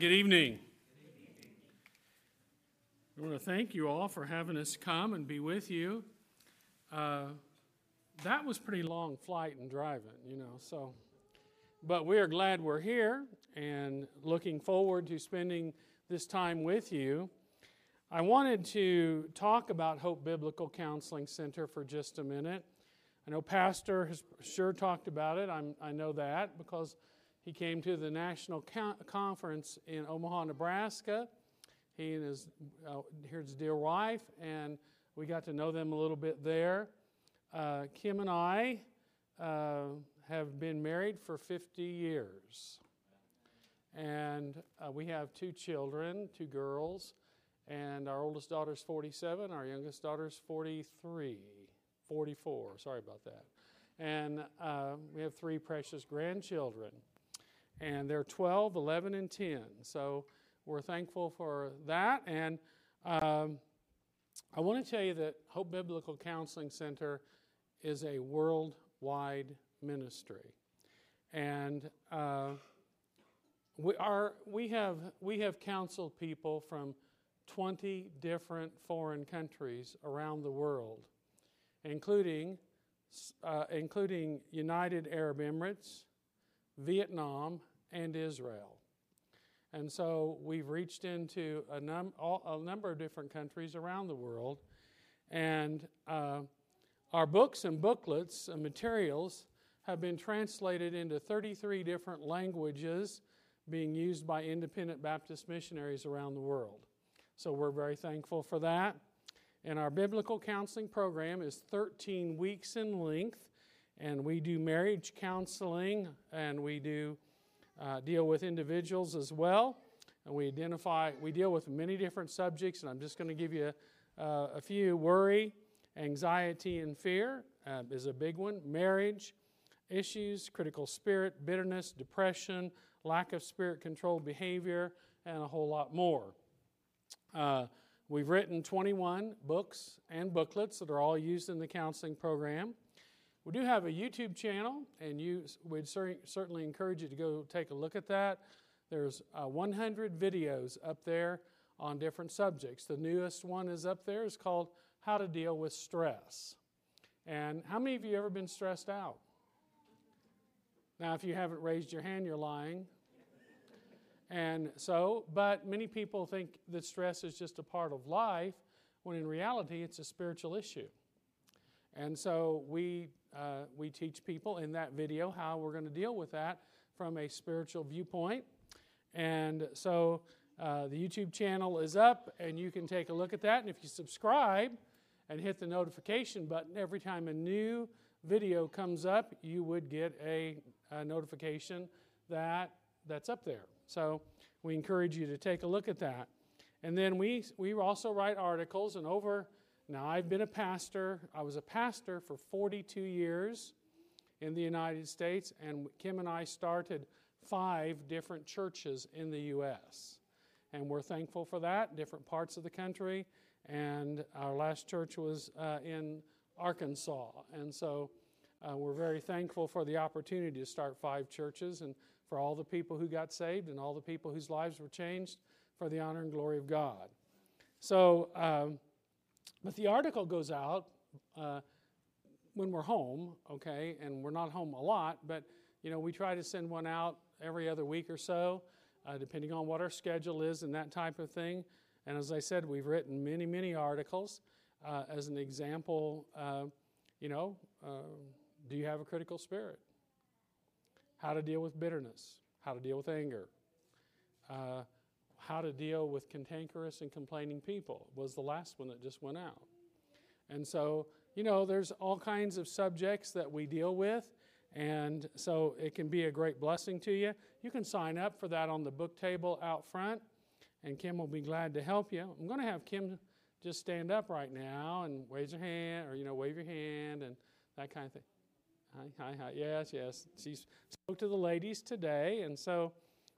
Good evening. I want to thank you all for having us come and be with you. That was pretty long flight and driving, but we are glad we're here and looking forward to spending this time with you. I wanted to talk about Hope Biblical Counseling Center for just a minute. I know Pastor has sure talked about it. I know that because he came to the national conference in Omaha, Nebraska. He and his dear wife, and we got to know them a little bit there. Kim and I have been married for 50 years. And we have 2 children, 2 girls, and our oldest daughter's 47, our youngest daughter's 44, sorry about that. And we have 3 precious grandchildren. And they're 12, 11, and 10. So we're thankful for that. And I want to tell you that Hope Biblical Counseling Center is a worldwide ministry. And we have counseled people from 20 different foreign countries around the world, including United Arab Emirates, Vietnam, and Israel. And so we've reached into a number of different countries around the world. And our books and booklets and materials have been translated into 33 different languages being used by independent Baptist missionaries around the world. So we're very thankful for that. And our biblical counseling program is 13 weeks in length. And we do marriage counseling, and we do deal with individuals as well. And we deal with many different subjects, and I'm just going to give you a few. Worry, anxiety, and fear is a big one. Marriage issues, critical spirit, bitterness, depression, lack of spirit-controlled behavior, and a whole lot more. We've written 21 books and booklets that are all used in the counseling program. We do have a YouTube channel, and we'd certainly encourage you to go take a look at that. There's 100 videos up there on different subjects. The newest one is up there. It's called How to Deal with Stress. And how many of you have ever been stressed out? Now, if you haven't raised your hand, you're lying. But many people think that stress is just a part of life, when in reality, it's a spiritual issue. And so we teach people in that video how we're going to deal with that from a spiritual viewpoint. And so the YouTube channel is up, and you can take a look at that. And if you subscribe and hit the notification button, every time a new video comes up, you would get a notification that's up there. So we encourage you to take a look at that. And then we also write articles, and now, I've been a pastor. I was a pastor for 42 years in the United States, and Kim and I started 5 different churches in the U.S. And we're thankful for that, different parts of the country. And our last church was in Arkansas. And so we're very thankful for the opportunity to start 5 churches, and for all the people who got saved and all the people whose lives were changed for the honor and glory of God. So, but the article goes out when we're home, okay, and we're not home a lot, but, we try to send one out every other week or so, depending on what our schedule is and that type of thing. And as I said, we've written many, many articles. As an example, do you have a critical spirit? How to deal with bitterness, how to deal with anger, how to deal with cantankerous and complaining people was the last one that just went out. And so, there's all kinds of subjects that we deal with, and so it can be a great blessing to you. You can sign up for that on the book table out front, and Kim will be glad to help you. I'm going to have Kim just stand up right now and raise her hand, or, wave your hand and that kind of thing. Hi. Yes. She spoke to the ladies today, and so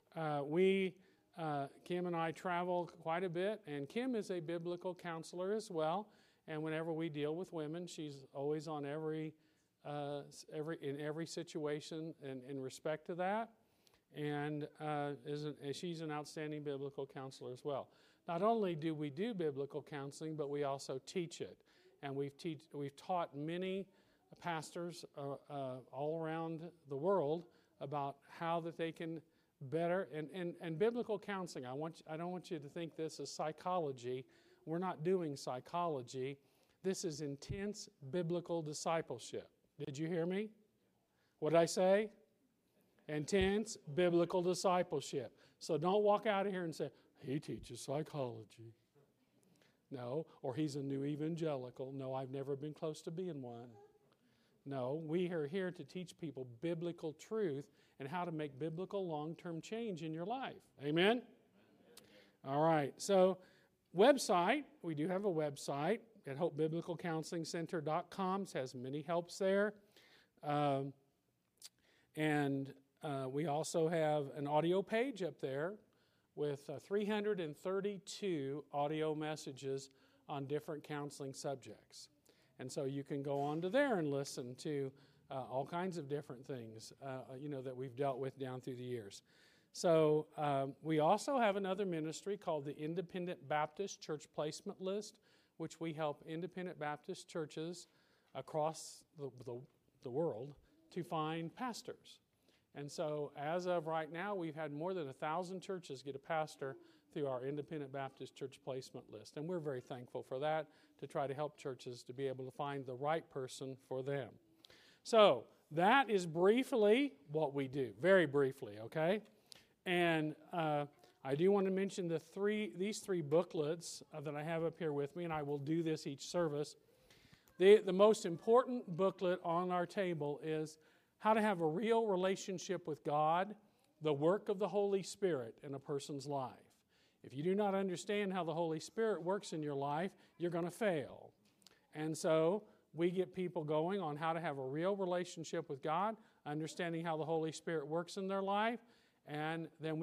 Kim and I travel quite a bit, and Kim is a biblical counselor as well. And whenever we deal with women, she's always on in every situation in respect to that. and she's an outstanding biblical counselor as well. Not only do we do biblical counseling, but we also teach it. And we've taught many pastors all around the world about how that they can better, and biblical counseling, I don't want you to think this is psychology. We're not doing psychology. This is intense biblical discipleship. Did you hear me? What did I say? Intense biblical discipleship. So don't walk out of here and say, he teaches psychology. No, or he's a new evangelical. No, I've never been close to being one. No, we are here to teach people biblical truth and how to make biblical long-term change in your life. Amen? All right, so website, we do have a website at HopeBiblicalCounselingCenter.com. It has many helps there. We also have an audio page up there with 332 audio messages on different counseling subjects. And so you can go on to there and listen to all kinds of different things, that we've dealt with down through the years. So we also have another ministry called the Independent Baptist Church Placement List, which we help independent Baptist churches across the world to find pastors. And so as of right now, we've had more than 1,000 churches get a pastor through our Independent Baptist Church Placement List. And we're very thankful for that, to try to help churches to be able to find the right person for them. So that is briefly what we do, very briefly, okay? And I do want to mention these three booklets that I have up here with me, and I will do this each service. The most important booklet on our table is How to Have a Real Relationship with God, the Work of the Holy Spirit in a Person's Life. If you do not understand how the Holy Spirit works in your life, you're going to fail. And so we get people going on how to have a real relationship with God, understanding how the Holy Spirit works in their life, and then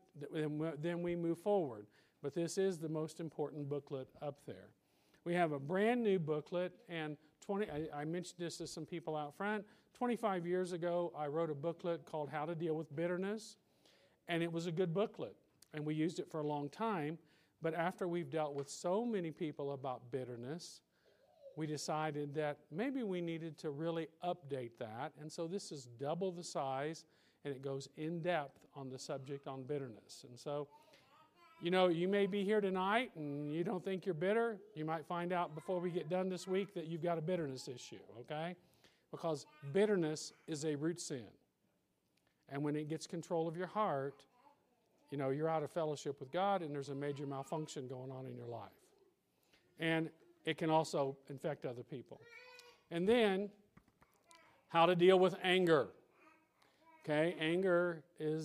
we move forward. But this is the most important booklet up there. We have a brand new booklet, and I mentioned this to some people out front. 25 years ago, I wrote a booklet called How to Deal with Bitterness, and it was a good booklet, and we used it for a long time. But after we've dealt with so many people about bitterness, we decided that maybe we needed to really update that, and so this is double the size, and it goes in depth on the subject on bitterness. And so, you may be here tonight and you don't think you're bitter. You might find out before we get done this week that you've got a bitterness issue, okay? Because bitterness is a root sin. And when it gets control of your heart, you're out of fellowship with God, and there's a major malfunction going on in your life. And it can also infect other people. And then, how to deal with anger. Okay, anger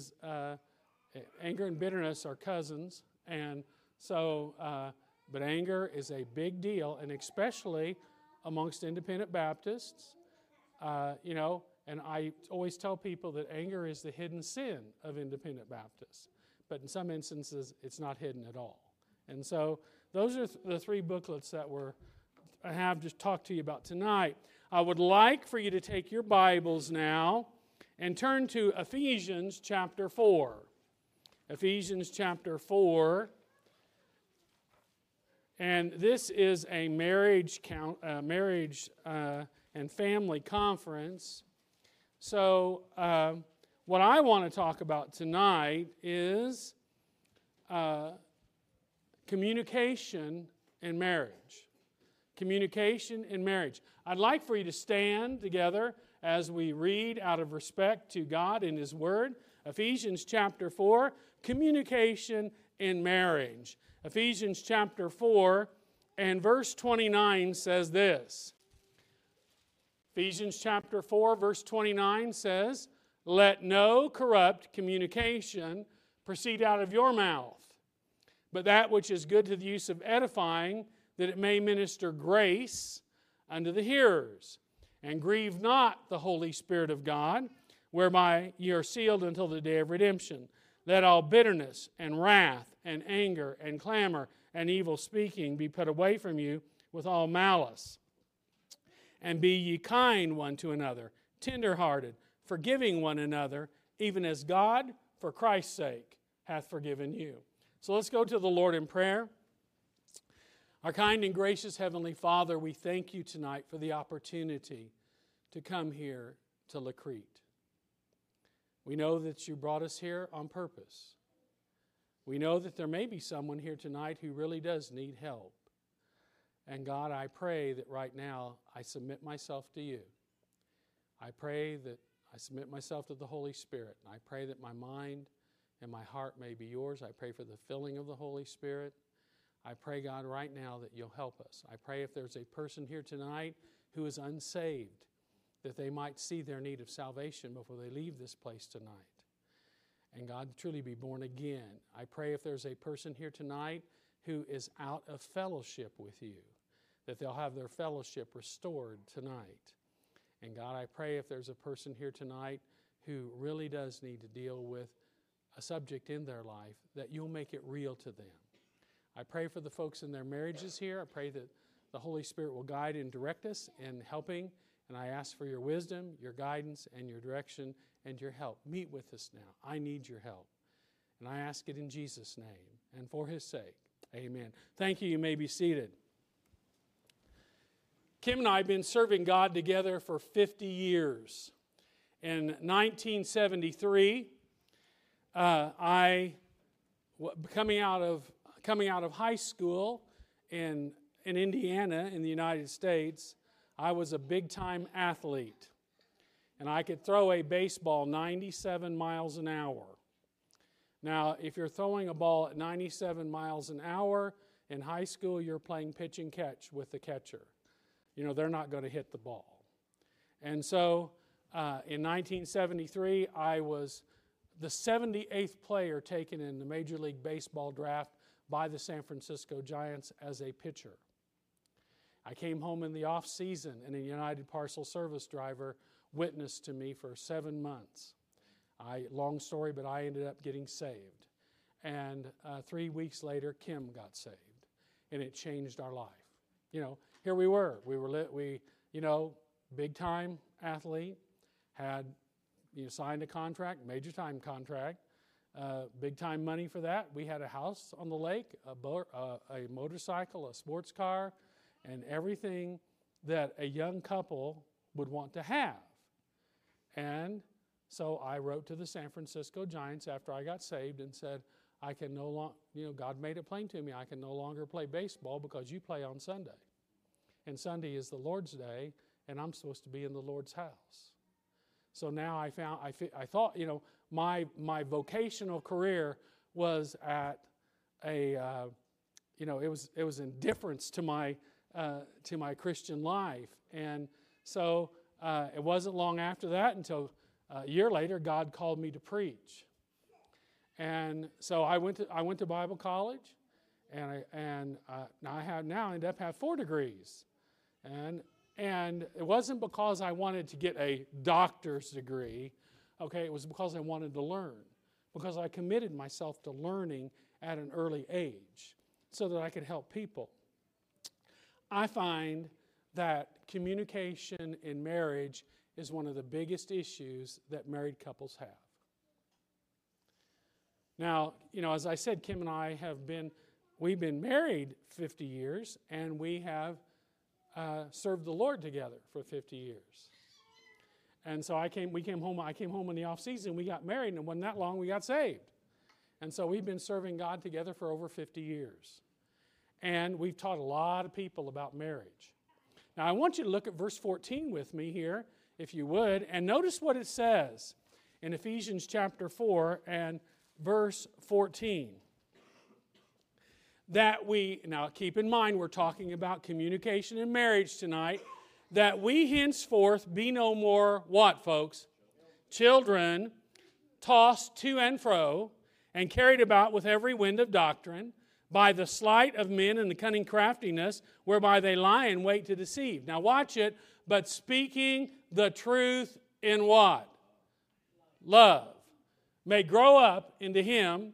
and bitterness are cousins, and so, but anger is a big deal, and especially amongst independent Baptists, and I always tell people that anger is the hidden sin of independent Baptists, but in some instances, it's not hidden at all. And so, those are the three booklets that I have to talk to you about tonight. I would like for you to take your Bibles now and turn to Ephesians chapter 4. Ephesians chapter 4. And this is a marriage and family conference. So what I want to talk about tonight is communication in marriage. Communication in marriage. I'd like for you to stand together as we read out of respect to God and His Word. Ephesians chapter 4, communication in marriage. Ephesians chapter 4 and verse 29 says this. Ephesians chapter 4 verse 29 says, "Let no corrupt communication proceed out of your mouth, but that which is good to the use of edifying, that it may minister grace unto the hearers. And grieve not the Holy Spirit of God, whereby ye are sealed until the day of redemption. Let all bitterness and wrath and anger and clamor and evil speaking be put away from you with all malice. And be ye kind one to another, tender-hearted, forgiving one another, even as God for Christ's sake, hath forgiven you. So let's go to the Lord in prayer. Our kind and gracious Heavenly Father, we thank you tonight for the opportunity to come here to La Crete. We know that you brought us here on purpose. We know that there may be someone here tonight who really does need help. And God, I pray that right now I submit myself to you. I pray that I submit myself to the Holy Spirit. I pray that my mind and my heart may be yours. I pray for the filling of the Holy Spirit. I pray, God, right now that you'll help us. I pray if there's a person here tonight who is unsaved, that they might see their need of salvation before they leave this place tonight. And God, truly be born again. I pray if there's a person here tonight who is out of fellowship with you, that they'll have their fellowship restored tonight. And God, I pray if there's a person here tonight who really does need to deal with a subject in their life, that you'll make it real to them. I pray for the folks in their marriages here. I pray that the Holy Spirit will guide and direct us in helping. And I ask for your wisdom, your guidance, and your direction, and your help. Meet with us now. I need your help. And I ask it in Jesus' name and for his sake. Amen. Thank you. You may be seated. Kim and I have been serving God together for 50 years. In 1973, coming out of high school in Indiana in the United States, I was a big-time athlete. And I could throw a baseball 97 miles an hour. Now, if you're throwing a ball at 97 miles an hour in high school, you're playing pitch and catch with the catcher. You know, they're not going to hit the ball. And so, in 1973, I was the 78th player taken in the Major League Baseball draft by the San Francisco Giants as a pitcher. I came home in the off season, and a United Parcel Service driver witnessed to me for 7 months. Long story, but I ended up getting saved. And 3 weeks later, Kim got saved, and it changed our life. You know, here we were. Big time athlete, had signed a contract, major time contract, big time money for that. We had a house on the lake, a motorcycle, a sports car, and everything that a young couple would want to have. And so I wrote to the San Francisco Giants after I got saved and said, I can no longer, God made it plain to me, I can no longer play baseball because you play on Sunday. And Sunday is the Lord's day, and I'm supposed to be in the Lord's house. So now I thought, my vocational career was at it was indifference to my Christian life. And so it wasn't long after that, until a year later, God called me to preach. And so I went to Bible college, and I ended up having 4 degrees. And it wasn't because I wanted to get a doctor's degree, okay? It was because I wanted to learn, because I committed myself to learning at an early age so that I could help people. I find that communication in marriage is one of the biggest issues that married couples have. Now, as I said, Kim and I we've been married 50 years, and we have served the Lord together for 50 years. And so I came home in the off season, we got married, and it wasn't that long we got saved. And so we've been serving God together for over 50 years. And we've taught a lot of people about marriage. Now I want you to look at verse 14 with me here, if you would, and notice what it says in Ephesians chapter 4 and verse 14. Now keep in mind we're talking about communication in marriage tonight, that we henceforth be no more, what folks? Children, tossed to and fro, and carried about with every wind of doctrine, by the sleight of men and the cunning craftiness, whereby they lie in wait to deceive. Now watch it, but speaking the truth in what? Love. May grow up into him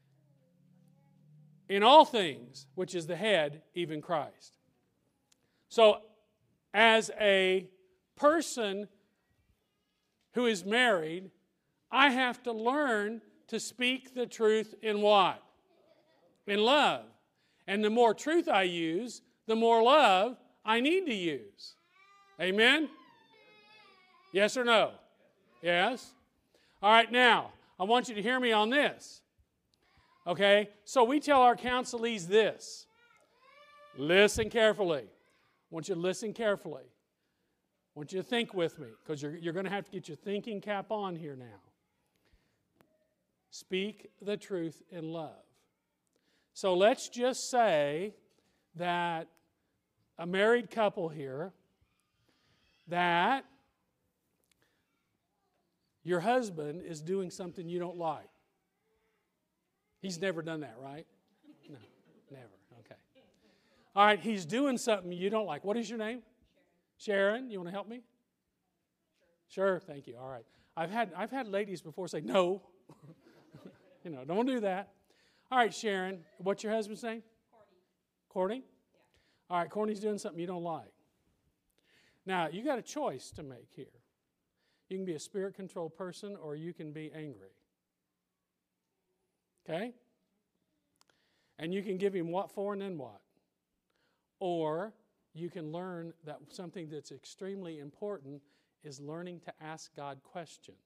in all things, which is the head, even Christ. So, as a person who is married, I have to learn to speak the truth in what? In love. And the more truth I use, the more love I need to use. Amen? Yes or no? Yes? All right, now, I want you to hear me on this. Okay? So we tell our counselees this. Listen carefully. I want you to listen carefully. I want you to think with me, because you're going to have to get your thinking cap on here now. Speak the truth in love. So let's just say that a married couple here, that your husband is doing something you don't like. He's never done that, right? No, never. Okay. All right, he's doing something you don't like. What is your name? Sharon, you want to help me? Sure, thank you. All right. I've had ladies before say, no. Don't do that. All right, Sharon, what's your husband's name? Courtney. Yeah. All right, Courtney's doing something you don't like. Now, you got a choice to make here. You can be a spirit-controlled person, or you can be angry. Okay? And you can give him what for and then what. Or you can learn that something that's extremely important is learning to ask God questions.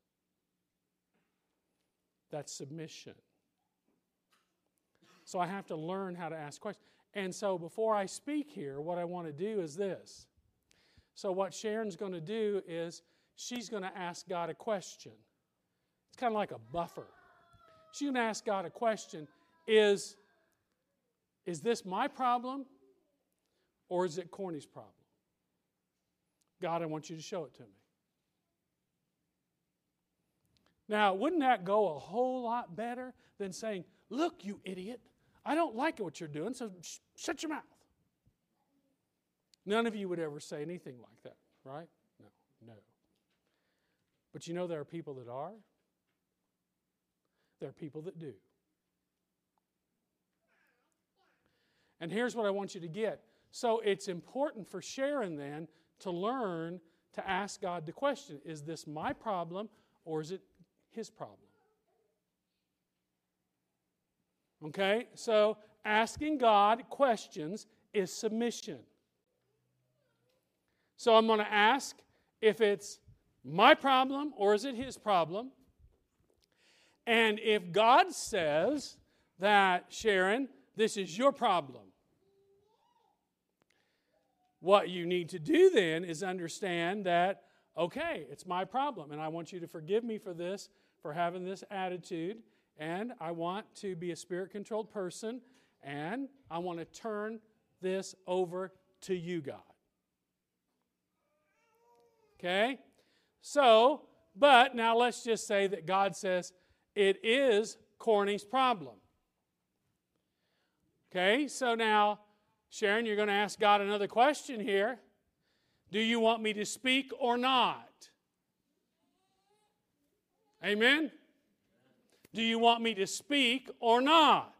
That's submission. So I have to learn how to ask questions. And so before I speak here, what I want to do is this. So what Sharon's going to do is she's going to ask God a question. It's kind of like a buffer. She's going to ask God a question. Is this my problem, or is it Corny's problem? God, I want you to show it to me. Now, wouldn't that go a whole lot better than saying, look, you idiot, I don't like what you're doing, so shut your mouth. None of you would ever say anything like that, right? No. But you know there are people that are. There are people that do. And here's what I want you to get. So it's important for Sharon then to learn to ask God the question, is this my problem or is it his problem? Okay, so asking God questions is submission. So I'm going to ask if it's my problem or is it his problem? And if God says that, Sharon, this is your problem, what you need to do then is understand that, okay, it's my problem, and I want you to forgive me for this, for having this attitude, and I want to be a spirit-controlled person, and I want to turn this over to you, God. Okay? So, but now let's just say that God says it is Corny's problem. Okay? So now, Sharon, you're going to ask God another question here. Do you want me to speak or not? Amen? Do you want me to speak or not?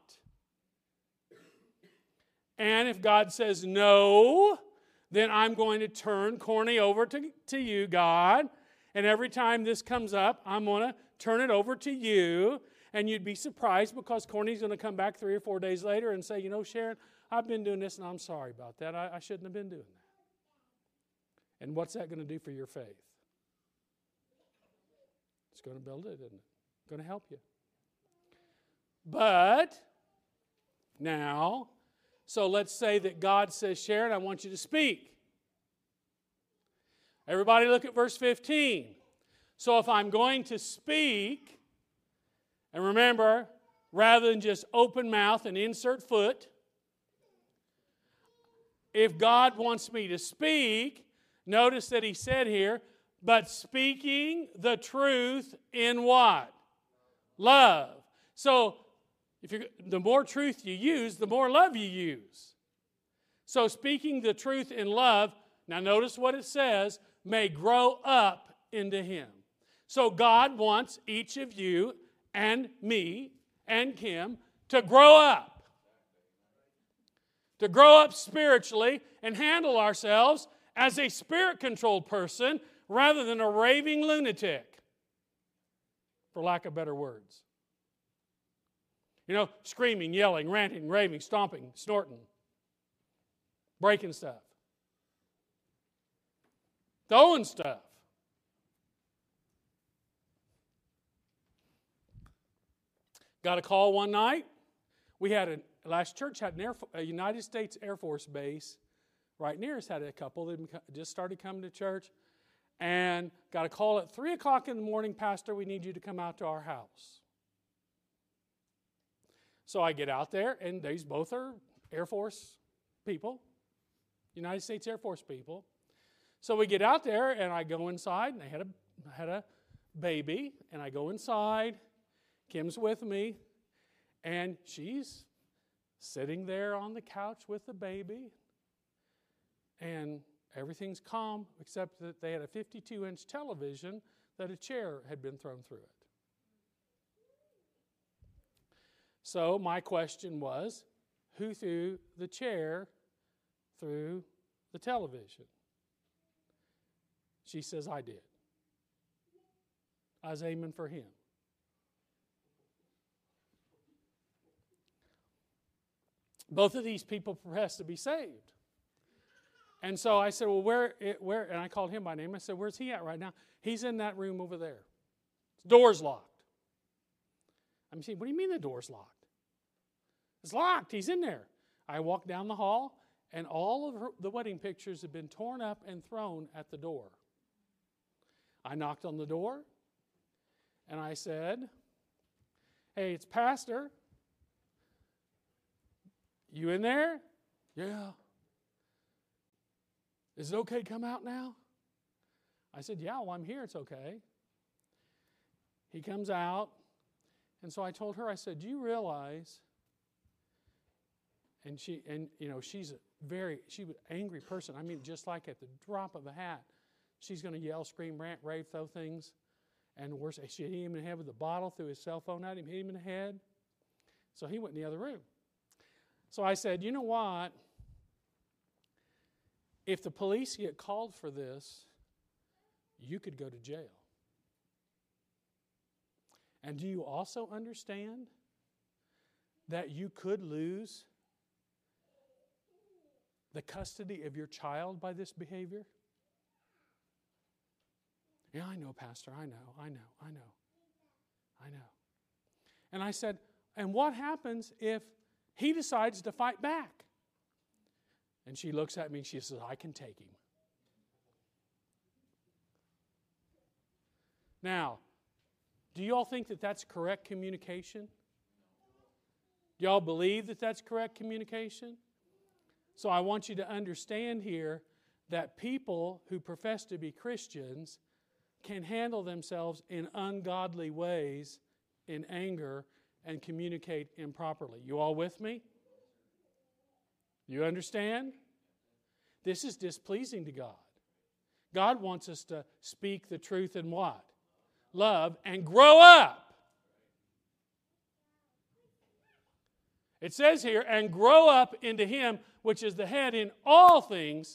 And if God says no, then I'm going to turn Corny over to you, God. And every time this comes up, I'm going to turn it over to you. And you'd be surprised because Corny's going to come back 3 or 4 days later and say, Sharon, I've been doing this and I'm sorry about that. I shouldn't have been doing that. And what's that going to do for your faith? It's going to build it, isn't it? It's going to help you. But now, so let's say that God says, Sharon, I want you to speak. Everybody look at verse 15. So if I'm going to speak, and remember, rather than just open mouth and insert foot, if God wants me to speak, notice that he said here, but speaking the truth in what? Love. So, the more truth you use, the more love you use. So speaking the truth in love, now notice what it says, may grow up into him. So God wants each of you and me and Kim to grow up. To grow up spiritually and handle ourselves as a spirit-controlled person rather than a raving lunatic, for lack of better words. You know, screaming, yelling, ranting, raving, stomping, snorting, breaking stuff, throwing stuff. Got a call one night. Last church had a United States Air Force base right near us, had a couple that just started coming to church, and got a call at 3 o'clock in the morning, Pastor, we need you to come out to our house. So I get out there, and these both are Air Force people, United States Air Force people. So we get out there, and I go inside, and they had a baby, and I go inside. Kim's with me, and she's sitting there on the couch with the baby, and everything's calm except that they had a 52-inch television that a chair had been thrown through it. So my question was, who threw the chair through the television? She says, I did. I was aiming for him. Both of these people profess to be saved. And so I said, well, where? And I called him by name. I said, where's he at right now? He's in that room over there. The door's locked. I'm saying, what do you mean the door's locked? It's locked. He's in there. I walked down the hall, and all of the wedding pictures had been torn up and thrown at the door. I knocked on the door, and I said, hey, it's Pastor. You in there? Yeah. Is it okay to come out now? I said, yeah, well, I'm here. It's okay. He comes out. And so I told her, I said, do you realize, she's she was an angry person. I mean, just like at the drop of a hat, she's going to yell, scream, rant, rave, throw things. And worse, she hit him in the head with a bottle, threw his cell phone at him, hit him in the head. So he went in the other room. So I said, you know what? If the police get called for this, you could go to jail. And do you also understand that you could lose the custody of your child by this behavior? Yeah, I know, Pastor. I know. And I said, and what happens if he decides to fight back? And she looks at me and she says, I can take him. Now, do you all think that that's correct communication? Do you all believe that that's correct communication? So I want you to understand here that people who profess to be Christians can handle themselves in ungodly ways, in anger, and communicate improperly. You all with me? You understand? This is displeasing to God. God wants us to speak the truth in what? Love, and grow up. It says here, and grow up into Him, which is the head in all things,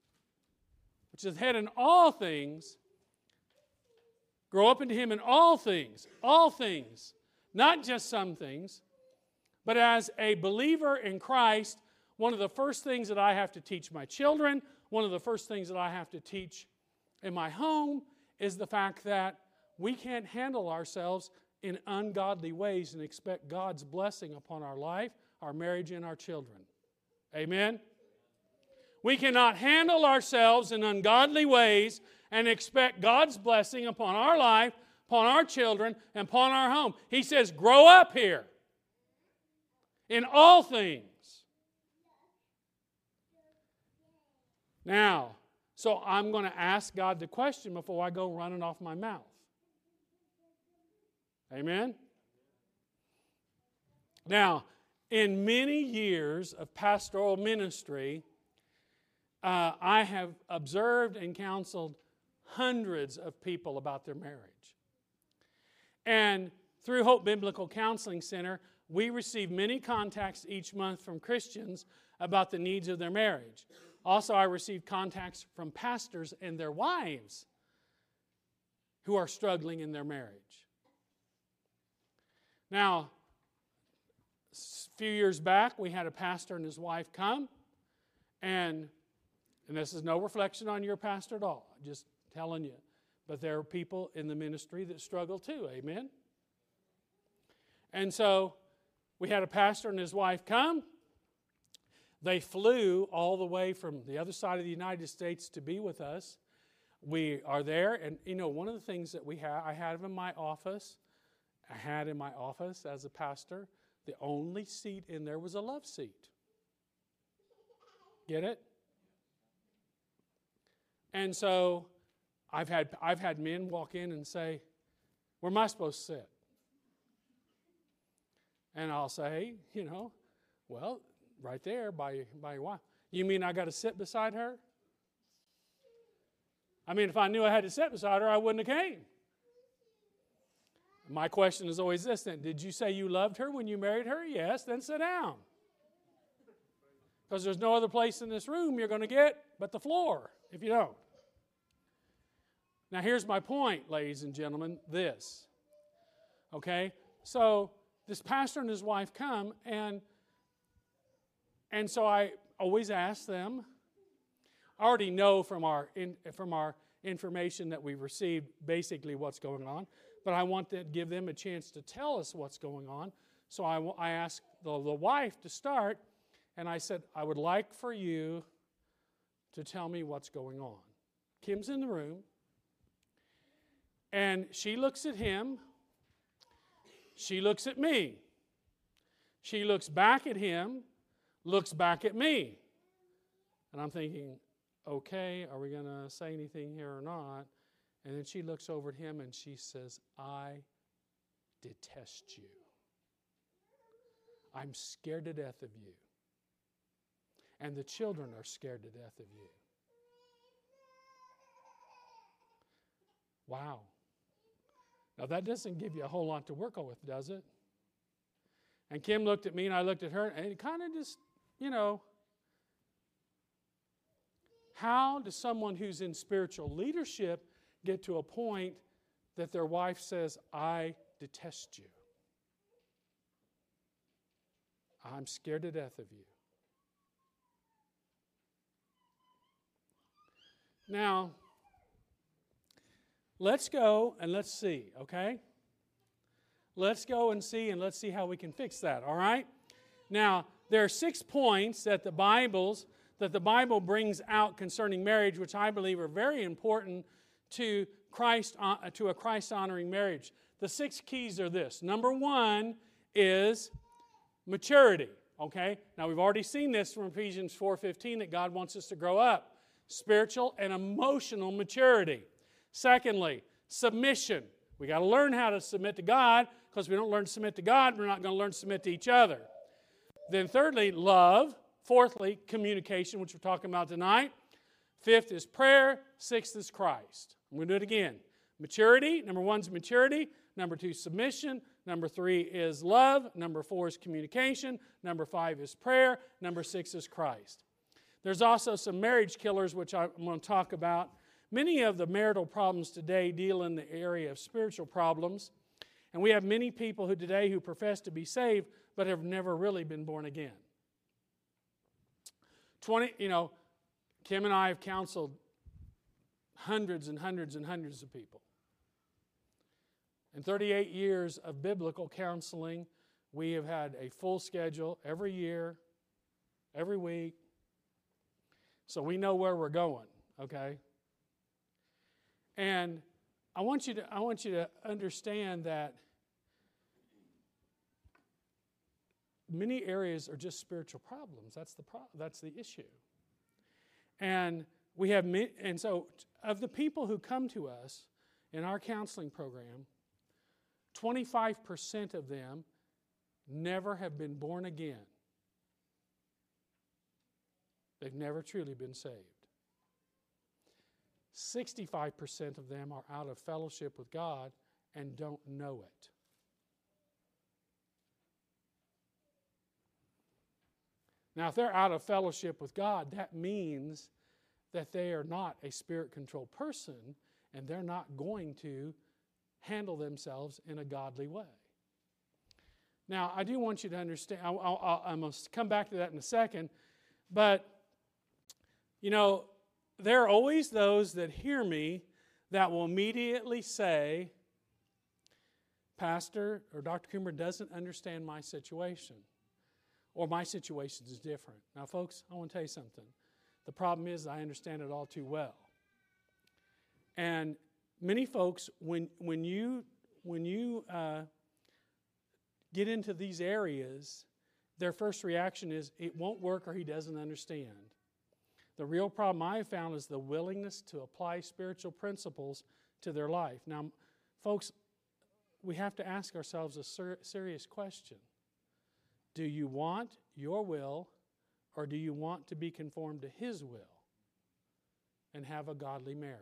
Grow up into Him in all things, not just some things. But as a believer in Christ, one of the first things that I have to teach my children, one of the first things that I have to teach in my home is the fact that we can't handle ourselves in ungodly ways and expect God's blessing upon our life, our marriage, and our children. Amen? We cannot handle ourselves in ungodly ways and expect God's blessing upon our life, upon our children, and upon our home. He says, grow up here in all things. Now, so I'm going to ask God the question before I go running off my mouth. Amen? Now, in many years of pastoral ministry, I have observed and counseled hundreds of people about their marriage. And through Hope Biblical Counseling Center, we receive many contacts each month from Christians about the needs of their marriage. Also, I receive contacts from pastors and their wives who are struggling in their marriage. Now, few years back, we had a pastor and his wife come, and this is no reflection on your pastor at all, I'm just telling you. But there are people in the ministry that struggle too, amen? And so we had a pastor and his wife come. They flew all the way from the other side of the United States to be with us. We are there, and one of the things that I had in my office as a pastor, the only seat in there was a love seat. Get it? And so I've had men walk in and say, "Where am I supposed to sit?" And I'll say, well, right there by your wife. You mean I got to sit beside her? I mean, if I knew I had to sit beside her, I wouldn't have came. My question is always this then. Did you say you loved her when you married her? Yes, then sit down. Because there's no other place in this room you're going to get but the floor if you don't. Now here's my point, ladies and gentlemen, this. Okay? So this pastor and his wife come, and so I always ask them. I already know from our information that we've received basically what's going on, but I want to give them a chance to tell us what's going on. So I asked the wife to start, and I said, I would like for you to tell me what's going on. Kim's in the room, and she looks at him. She looks at me. She looks back at him, looks back at me. And I'm thinking, okay, are we going to say anything here or not? And then she looks over at him and she says, I detest you. I'm scared to death of you. And the children are scared to death of you. Wow. Now that doesn't give you a whole lot to work with, does it? And Kim looked at me and I looked at her, and it kind of just, how does someone who's in spiritual leadership get to a point that their wife says, I detest you? I'm scared to death of you. Now, let's go and let's see, okay? Let's go and see, and let's see how we can fix that, all right? Now, there are 6 points that the Bible brings out concerning marriage, which I believe are very important to a Christ-honoring marriage. The 6 keys are this. Number 1 is maturity, okay? Now, we've already seen this from Ephesians 4:15 that God wants us to grow up. Spiritual and emotional maturity. Secondly, submission. We got to learn how to submit to God, because if we don't learn to submit to God, we're not going to learn to submit to each other. Then thirdly, love. Fourthly, communication, which we're talking about tonight. Fifth is prayer. Sixth is Christ. I'm going to do it again. Maturity. Number 1 is maturity. Number 2 is submission. Number 3 is love. Number 4 is communication. Number 5 is prayer. Number 6 is Christ. There's also some marriage killers, which I'm going to talk about. Many of the marital problems today deal in the area of spiritual problems. And we have many people today who profess to be saved, but have never really been born again. Kim and I have counseled hundreds and hundreds and hundreds of people. In 38 years of biblical counseling, we have had a full schedule every year, every week. So we know where we're going, okay? And I want you to understand that many areas are just spiritual problems. That's the issue. And so of the people who come to us in our counseling program, 25% of them never have been born again. They've never truly been saved. 65% of them are out of fellowship with God and don't know it. Now, if they're out of fellowship with God, that means that they are not a spirit-controlled person, and they're not going to handle themselves in a godly way. Now, I do want you to understand, I'm going to come back to that in a second, but, you know, there are always those that hear me that will immediately say, Pastor or Dr. Coomer doesn't understand my situation, or my situation is different. Now, folks, I want to tell you something. The problem is I understand it all too well. And many folks, when you get into these areas, their first reaction is it won't work or he doesn't understand. The real problem I have found is the willingness to apply spiritual principles to their life. Now, folks, we have to ask ourselves a serious question. Do you want your will, or do you want to be conformed to His will and have a godly marriage?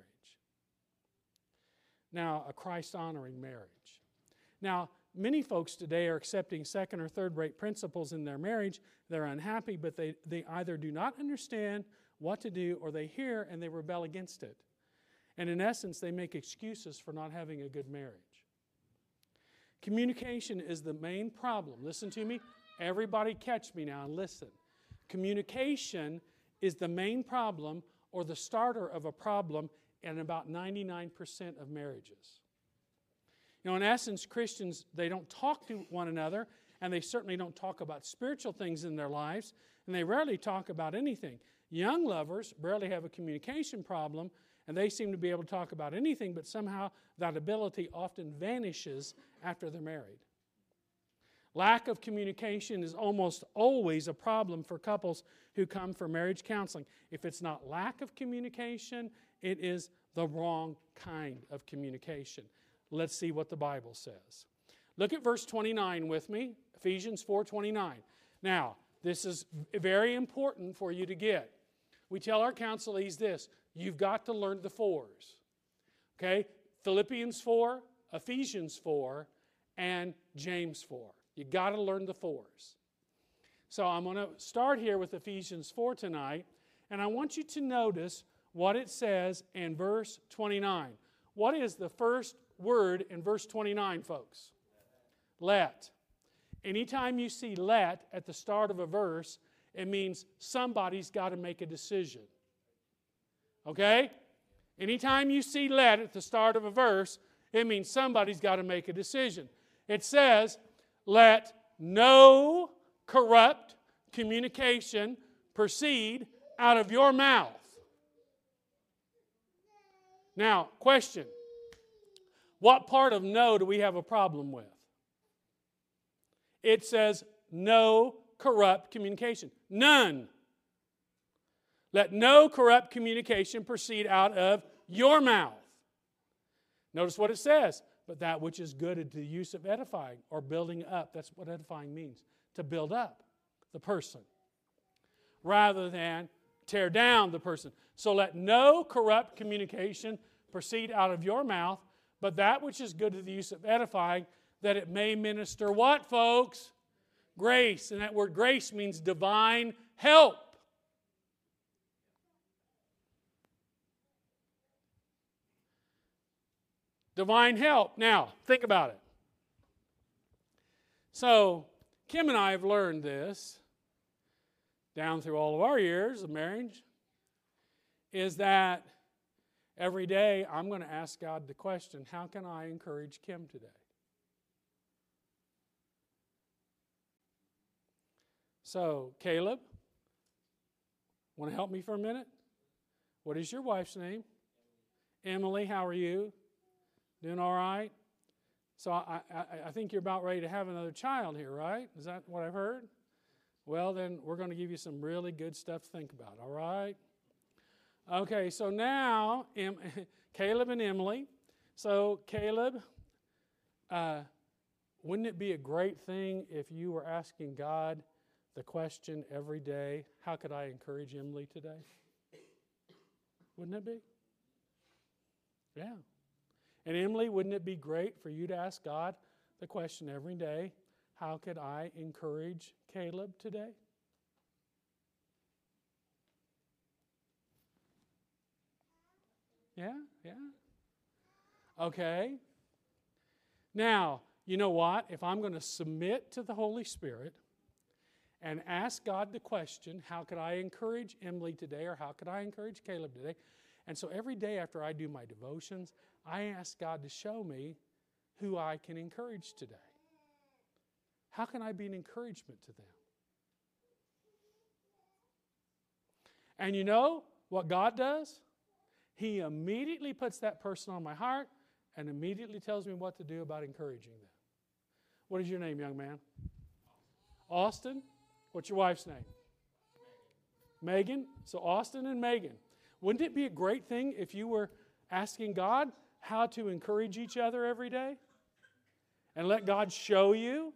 Now, a Christ-honoring marriage. Now, many folks today are accepting second or third-rate principles in their marriage. They're unhappy, but they either do not understand what to do, or they hear and they rebel against it. And in essence, they make excuses for not having a good marriage. Communication is the main problem. Listen to me. Everybody catch me now and listen. Communication is the main problem, or the starter of a problem, in about 99% of marriages. You know, in essence, Christians, they don't talk to one another, and they certainly don't talk about spiritual things in their lives, and they rarely talk about anything. Young lovers rarely have a communication problem, and they seem to be able to talk about anything, but somehow that ability often vanishes after they're married. Lack of communication is almost always a problem for couples who come for marriage counseling. If it's not lack of communication, it is the wrong kind of communication. Let's see what the Bible says. Look at verse 29 with me, Ephesians 4:29. Now, this is very important for you to get. We tell our counselees this: you've got to learn the fours. Okay? Philippians 4, Ephesians 4, and James 4. You've got to learn the fours. So I'm going to start here with Ephesians 4 tonight, and I want you to notice what it says in verse 29. What is the first word in verse 29, folks? Let. Anytime you see let at the start of a verse, it means somebody's got to make a decision. Okay? Anytime you see let at the start of a verse, it means somebody's got to make a decision. It says, let no corrupt communication proceed out of your mouth. Now, question. What part of no do we have a problem with? It says no corrupt communication. None. Let no corrupt communication proceed out of your mouth. Notice what it says. But that which is good to the use of edifying or building up. That's what edifying means. To build up the person. Rather than tear down the person. So let no corrupt communication proceed out of your mouth, but that which is good to the use of edifying, that it may minister what, folks? Grace. And that word grace means divine help. Divine help. Now, think about it. So, Kim and I have learned this down through all of our years of marriage, is that every day I'm going to ask God the question, how can I encourage Kim today? So, Caleb, want to help me for a minute? What is your wife's name? Emily, how are you? Doing all right? So I think you're about ready to have another child here, right? Is that what I've heard? Well, then we're going to give you some really good stuff to think about, all right? Okay, so now, Caleb and Emily. So, Caleb, wouldn't it be a great thing if you were asking God the question every day, how could I encourage Emily today? Wouldn't it be? Yeah. And Emily, wouldn't it be great for you to ask God the question every day, how could I encourage Caleb today? Yeah. Okay. Now, you know what? If I'm going to submit to the Holy Spirit and ask God the question, how could I encourage Emily today, or how could I encourage Caleb today? And so every day after I do my devotions, I ask God to show me who I can encourage today. How can I be an encouragement to them? And you know what God does? He immediately puts that person on my heart and immediately tells me what to do about encouraging them. What is your name, young man? Austin? What's your wife's name? Megan. So Austin and Megan. Wouldn't it be a great thing if you were asking God how to encourage each other every day? And let God show you?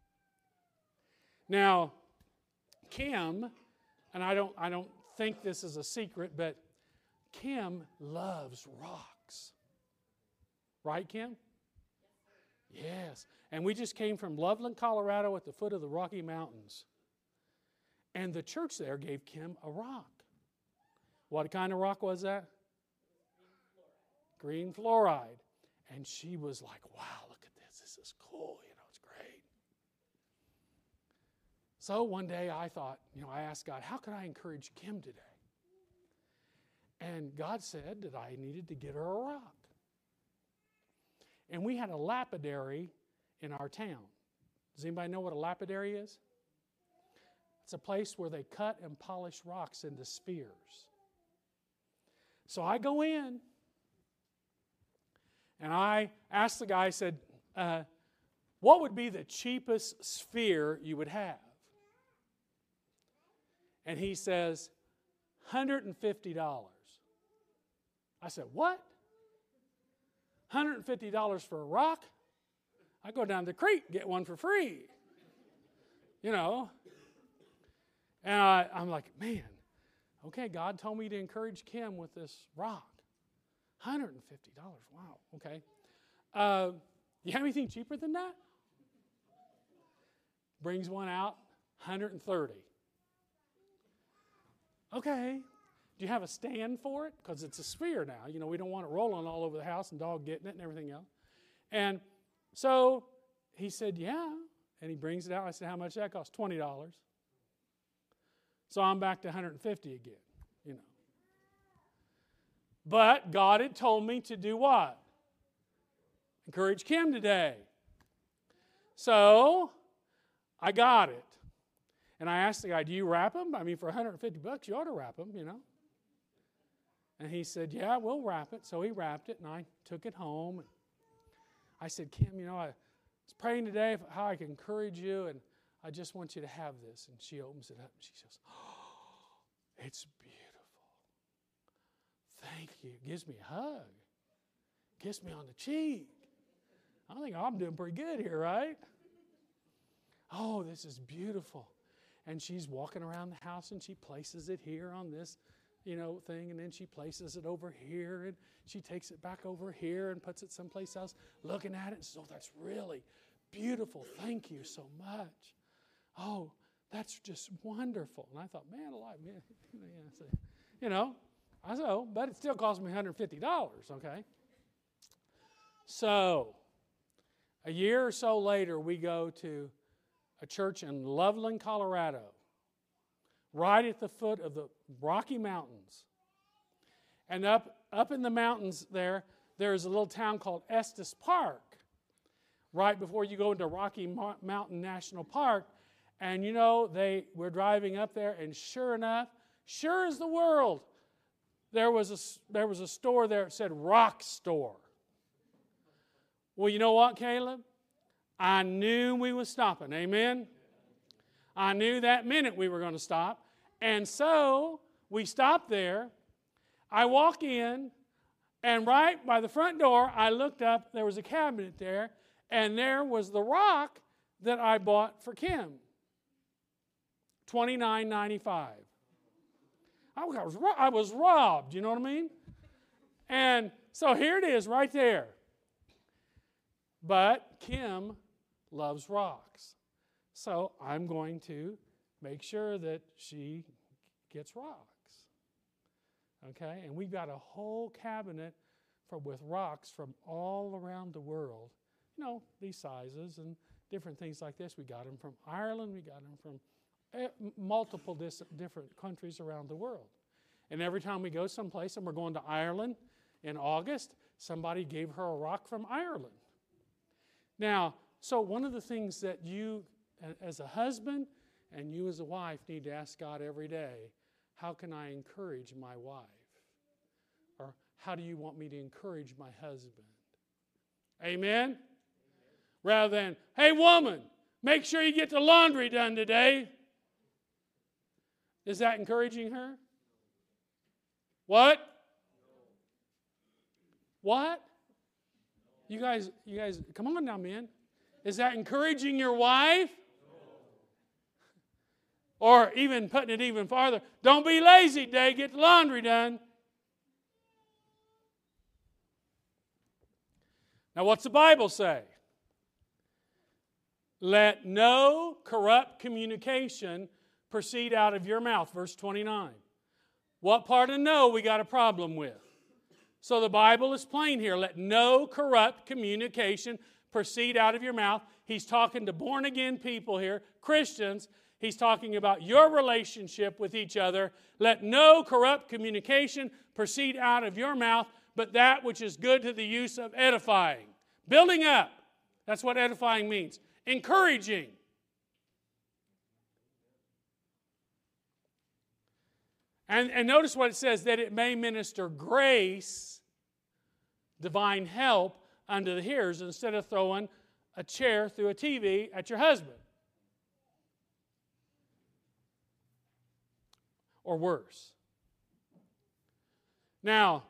Now, Kim, and I don't think this is a secret, but Kim loves rocks. Right, Kim? Yes. And we just came from Loveland, Colorado, at the foot of the Rocky Mountains. And the church there gave Kim a rock. What kind of rock was that? Green fluoride. And she was like, wow, look at this. This is cool. It's great. So one day I thought, I asked God, how could I encourage Kim today? And God said that I needed to get her a rock. And we had a lapidary in our town. Does anybody know what a lapidary is? It's a place where they cut and polish rocks into spheres. So I go in, and I asked the guy, I said, what would be the cheapest sphere you would have? And he says, $150. I said, what? $150 for a rock? I go down the creek, get one for free. And I'm like, man, okay, God told me to encourage Kim with this rock. $150, wow, okay. You have anything cheaper than that? Brings one out, $130. Okay. Do you have a stand for it? Because it's a sphere now. We don't want it rolling all over the house and dog getting it and everything else. And so he said, yeah. And he brings it out. I said, how much that cost? $20. So I'm back to $150 again, But God had told me to do what? Encourage Kim today. So I got it. And I asked the guy, do you wrap them? I mean, for $150, you ought to wrap them, And he said, yeah, we'll wrap it. So he wrapped it, and I took it home. I said, Kim, I was praying today how I can encourage you, and I just want you to have this. And she opens it up, and she says, oh, it's beautiful. Thank you. Gives me a hug. Kiss me on the cheek. I think I'm doing pretty good here, right? Oh, this is beautiful. And she's walking around the house, and she places it here on this thing, and then she places it over here, and she takes it back over here and puts it someplace else, looking at it and says, oh, that's really beautiful. Thank you so much. Oh, that's just wonderful. And I thought, man alive, but it still cost me $150, okay? So, a year or so later, we go to a church in Loveland, Colorado, right at the foot of the Rocky Mountains. And up in the mountains there's a little town called Estes Park, right before you go into Rocky Mountain National Park. And we're driving up there, and sure enough, sure as the world, there was a store there that said Rock Store. Well, you know what, Caleb? I knew we were stopping. Amen? I knew that minute we were going to stop. And so we stopped there. I walk in, and right by the front door, I looked up. There was a cabinet there, and there was the rock that I bought for Kim. $29.95. I was robbed, you know what I mean? And so here it is right there. But Kim loves rocks. So I'm going to make sure that she gets rocks. Okay? And we've got a whole cabinet with rocks from all around the world these sizes and different things like this. We got them from Ireland. We got them from multiple different countries around the world. And every time we go someplace, and we're going to Ireland in August, somebody gave her a rock from Ireland. Now, so one of the things that you as a husband and you as a wife need to ask God every day, how can I encourage my wife? Or how do you want me to encourage my husband? Amen? Rather than, hey woman, make sure you get the laundry done today. Is that encouraging her? What? What? You guys, come on now, men. Is that encouraging your wife? Or even putting it even farther, don't be lazy today, get the laundry done. Now, what's the Bible say? Let no corrupt communication proceed out of your mouth, verse 29. What part of no we got a problem with? So the Bible is plain here. Let no corrupt communication proceed out of your mouth. He's talking to born-again people here, Christians. He's talking about your relationship with each other. Let no corrupt communication proceed out of your mouth, but that which is good to the use of edifying. Building up. That's what edifying means. Encouraging. And notice what it says, that it may minister grace, divine help, unto the hearers, instead of throwing a chair through a TV at your husband. Or worse. Now,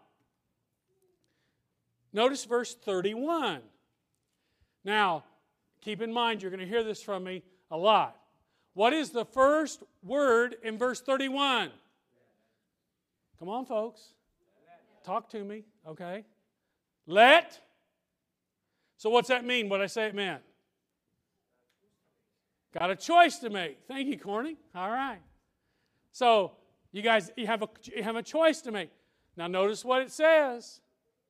notice verse 31. Now, keep in mind, you're going to hear this from me a lot. What is the first word in verse 31? Come on, folks. Talk to me, okay? Let. So what's that mean? What I say it meant? Got a choice to make. Thank you, Corny. All right. So, you guys, you have a choice to make. Now, notice what it says.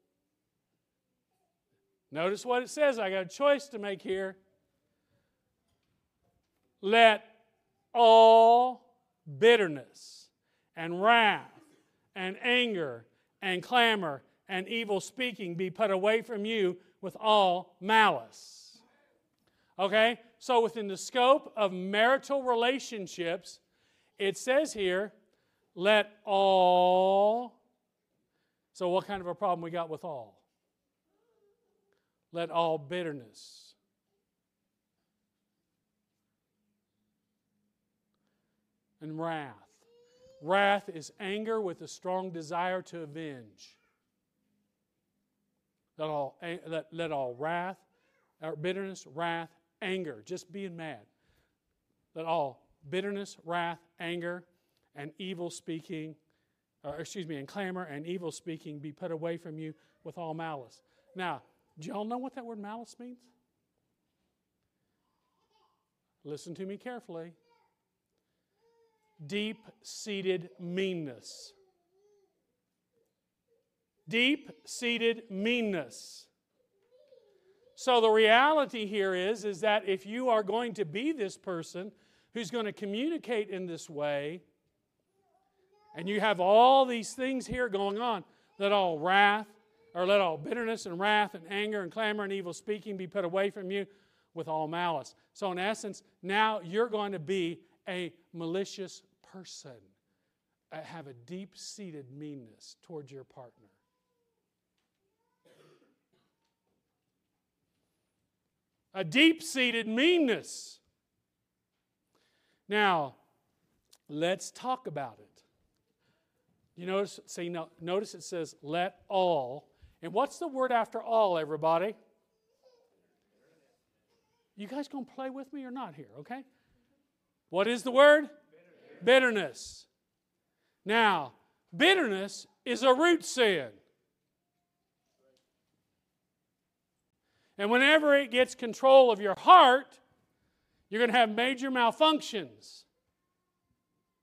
Notice what it says. I got a choice to make here. Let all bitterness and wrath and anger and clamor and evil speaking be put away from you with all malice. Okay? So within the scope of marital relationships, it says here, let all. So what kind of a problem we got with all? Let all bitterness. And wrath. Wrath is anger with a strong desire to avenge. Let all wrath, or bitterness, wrath, anger, just being mad. Let all bitterness, wrath, anger, and evil speaking, and clamor and evil speaking be put away from you with all malice. Now, do y'all know what that word malice means? Listen to me carefully. Deep-seated meanness. Deep-seated meanness. So the reality here is that if you are going to be this person who's going to communicate in this way, and you have all these things here going on, let all bitterness and wrath and anger and clamor and evil speaking be put away from you with all malice. So in essence, now you're going to be a malicious person. Have a deep-seated meanness towards your partner. A deep-seated meanness. Now, let's talk about it. You notice it says, let all. And what's the word after all, everybody? You guys going to play with me or not here, okay? What is the word? Bitterness. Now, bitterness is a root sin. And whenever it gets control of your heart, you're going to have major malfunctions.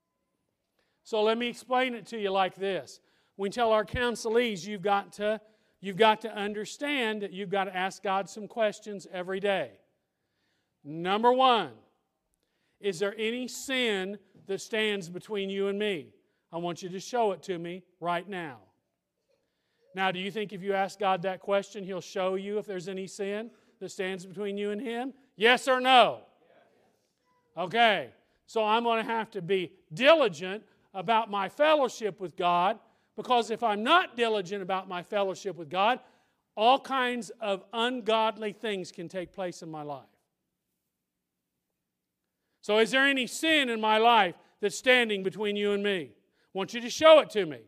So let me explain it to you like this. We tell our counselees you've got to you've got to understand that you've got to ask God some questions every day. Number one, is there any sin that stands between you and me? I want you to show it to me right now. Now, do you think if you ask God that question, He'll show you if there's any sin that stands between you and Him? Yes or no? Okay, so I'm going to have to be diligent about my fellowship with God, because if I'm not diligent about my fellowship with God, all kinds of ungodly things can take place in my life. So is there any sin in my life that's standing between you and me? I want you to show it to me.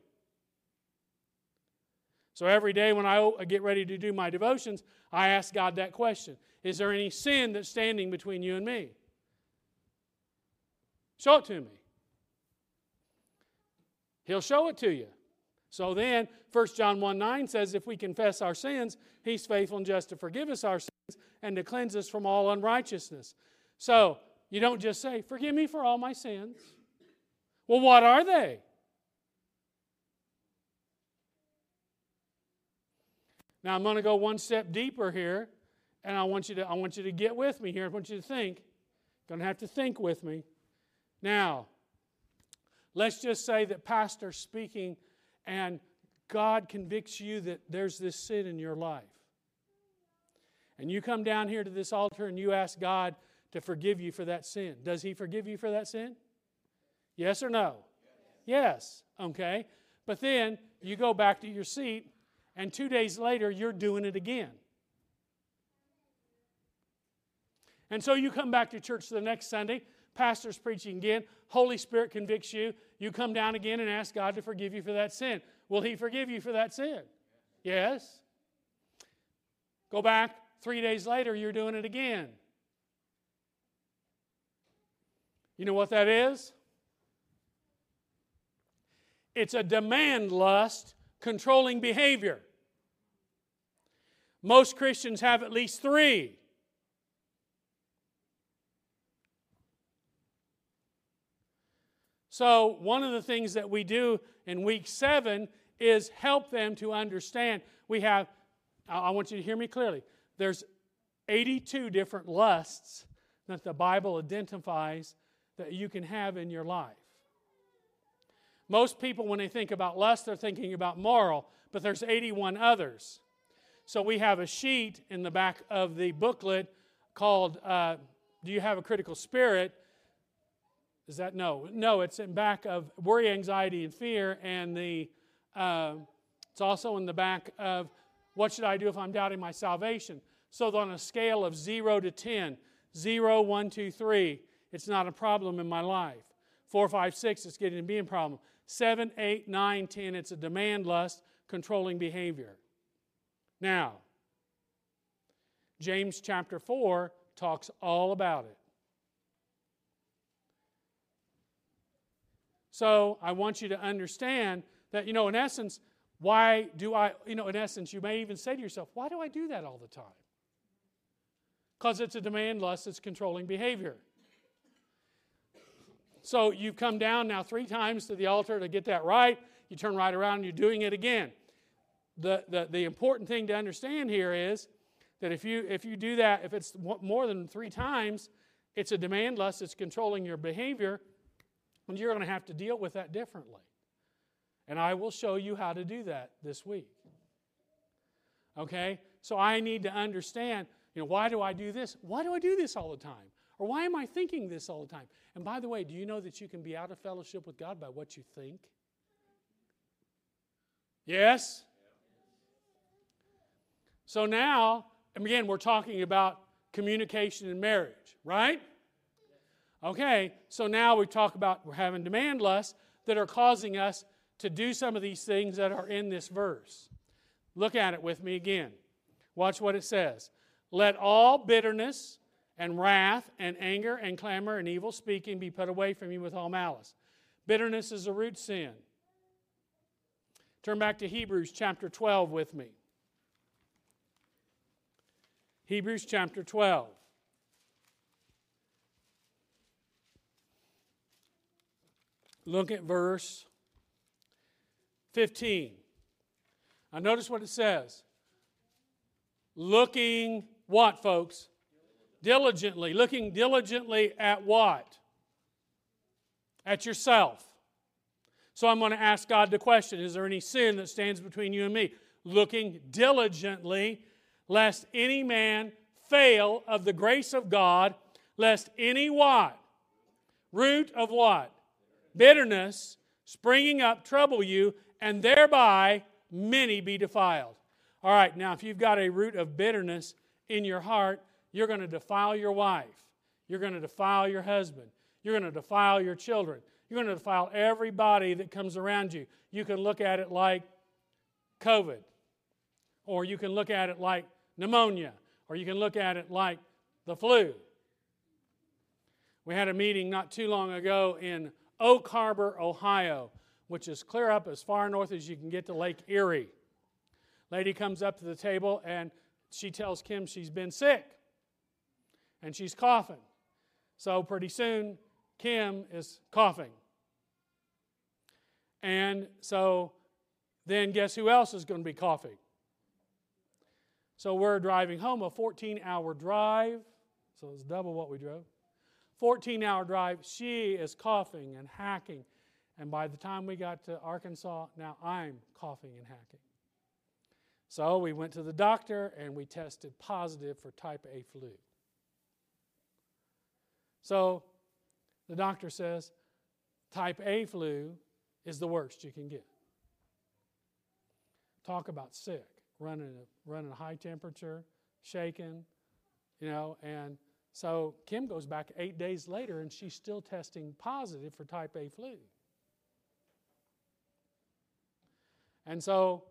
So every day when I get ready to do my devotions, I ask God that question. Is there any sin that's standing between you and me? Show it to me. He'll show it to you. So then, 1 John 1:9 says, if we confess our sins, He's faithful and just to forgive us our sins and to cleanse us from all unrighteousness. So, you don't just say, forgive me for all my sins. Well, what are they? Now, I'm going to go one step deeper here, and I want you to get with me here. I want you to think. You're going to have to think with me. Now, let's just say that pastor's speaking and God convicts you that there's this sin in your life. And you come down here to this altar and you ask God to forgive you for that sin. Does He forgive you for that sin? Yes or no? Yes. Okay. But then you go back to your seat and 2 days later you're doing it again. And so you come back to church the next Sunday, pastor's preaching again, Holy Spirit convicts you, you come down again and ask God to forgive you for that sin. Will He forgive you for that sin? Yes. Go back 3 days later, you're doing it again. You know what that is? It's a demand lust controlling behavior. Most Christians have at least 3. So one of the things that we do in week 7 is help them to understand. I want you to hear me clearly. There's 82 different lusts that the Bible identifies that you can have in your life. Most people, when they think about lust, they're thinking about moral, but there's 81 others. So we have a sheet in the back of the booklet called, Do You Have a Critical Spirit? Is that no? No, it's in back of worry, anxiety, and fear, and it's also in the back of what should I do if I'm doubting my salvation? So on a scale of 0 to 10, 0, 1, 2, 3, it's not a problem in my life. 4, 5, 6, it's getting to be a problem. 7, 8, 9, 10, it's a demand lust, controlling behavior. Now, James chapter 4 talks all about it. So I want you to understand that, in essence, why do I, in essence, you may even say to yourself, why do I do that all the time? Because it's a demand lust, it's controlling behavior. So you've come down now 3 times to the altar to get that right. You turn right around and you're doing it again. The important thing to understand here is that if you do that, if it's more than 3 times, it's a demand lust, it's controlling your behavior, and you're going to have to deal with that differently. And I will show you how to do that this week. Okay? So I need to understand, why do I do this? Why do I do this all the time? Or why am I thinking this all the time? And by the way, do you know that you can be out of fellowship with God by what you think? Yes? So now, again, we're talking about communication in marriage, right? Okay, so now we talk about we're having demand lusts that are causing us to do some of these things that are in this verse. Look at it with me again. Watch what it says. Let all bitterness and wrath and anger and clamor and evil speaking be put away from you with all malice. Bitterness is a root sin. Turn back to Hebrews chapter 12 with me. Hebrews chapter 12. Look at verse 15. Now notice what it says. Looking what, folks? Diligently. Looking diligently at what? At yourself. So I'm going to ask God the question, is there any sin that stands between you and me? Looking diligently, lest any man fail of the grace of God, lest any what? Root of what? Bitterness springing up trouble you, and thereby many be defiled. All right, now if you've got a root of bitterness in your heart, you're going to defile your wife. You're going to defile your husband. You're going to defile your children. You're going to defile everybody that comes around you. You can look at it like COVID, or you can look at it like pneumonia, or you can look at it like the flu. We had a meeting not too long ago in Oak Harbor, Ohio, which is clear up as far north as you can get to Lake Erie. Lady comes up to the table and she tells Kim she's been sick and she's coughing. So pretty soon, Kim is coughing. And so then guess who else is going to be coughing? So we're driving home, a 14-hour drive. So it's double what we drove. 14-hour drive. She is coughing and hacking. And by the time we got to Arkansas, now I'm coughing and hacking. So we went to the doctor and we tested positive for type A flu. So the doctor says type A flu is the worst you can get. Talk about sick, running a high temperature, shaking, and so Kim goes back 8 days later and she's still testing positive for type A flu. And so,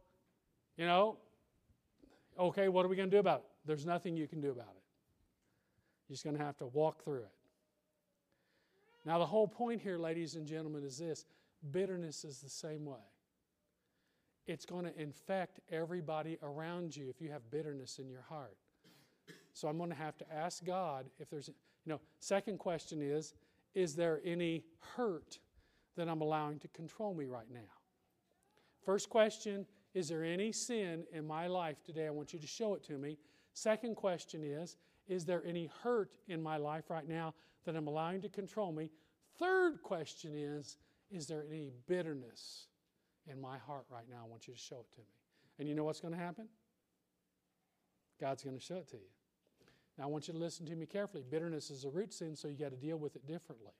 okay, what are we going to do about it? There's nothing you can do about it. You're just going to have to walk through it. Now, the whole point here, ladies and gentlemen, is this. Bitterness is the same way. It's going to infect everybody around you if you have bitterness in your heart. So I'm going to have to ask God if there's, second question is there any hurt that I'm allowing to control me right now? First question, is there any sin in my life today? I want you to show it to me. Second question is there any hurt in my life right now that I'm allowing to control me? Third question is there any bitterness in my heart right now? I want you to show it to me. And you know what's going to happen? God's going to show it to you. Now I want you to listen to me carefully. Bitterness is a root sin, so you got to deal with it differently.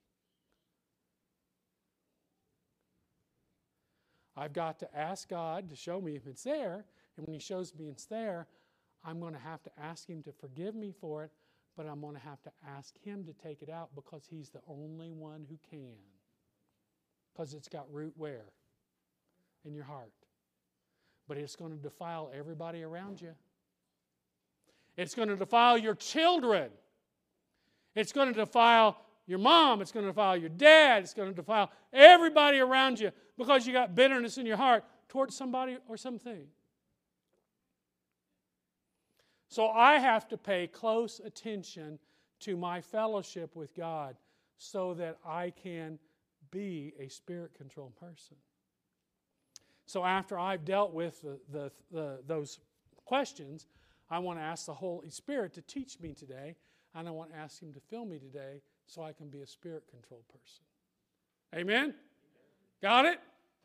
I've got to ask God to show me if it's there, and when He shows me it's there, I'm going to have to ask Him to forgive me for it, but I'm going to have to ask Him to take it out because He's the only one who can. Because it's got root where? In your heart. But it's going to defile everybody around you. It's going to defile your children. It's going to defile your mom. It's going to defile your dad. It's going to defile everybody around you because you got bitterness in your heart towards somebody or something. So I have to pay close attention to my fellowship with God so that I can be a spirit-controlled person. So after I've dealt with those questions, I want to ask the Holy Spirit to teach me today, and I want to ask Him to fill me today so I can be a spirit-controlled person. Amen? Got it?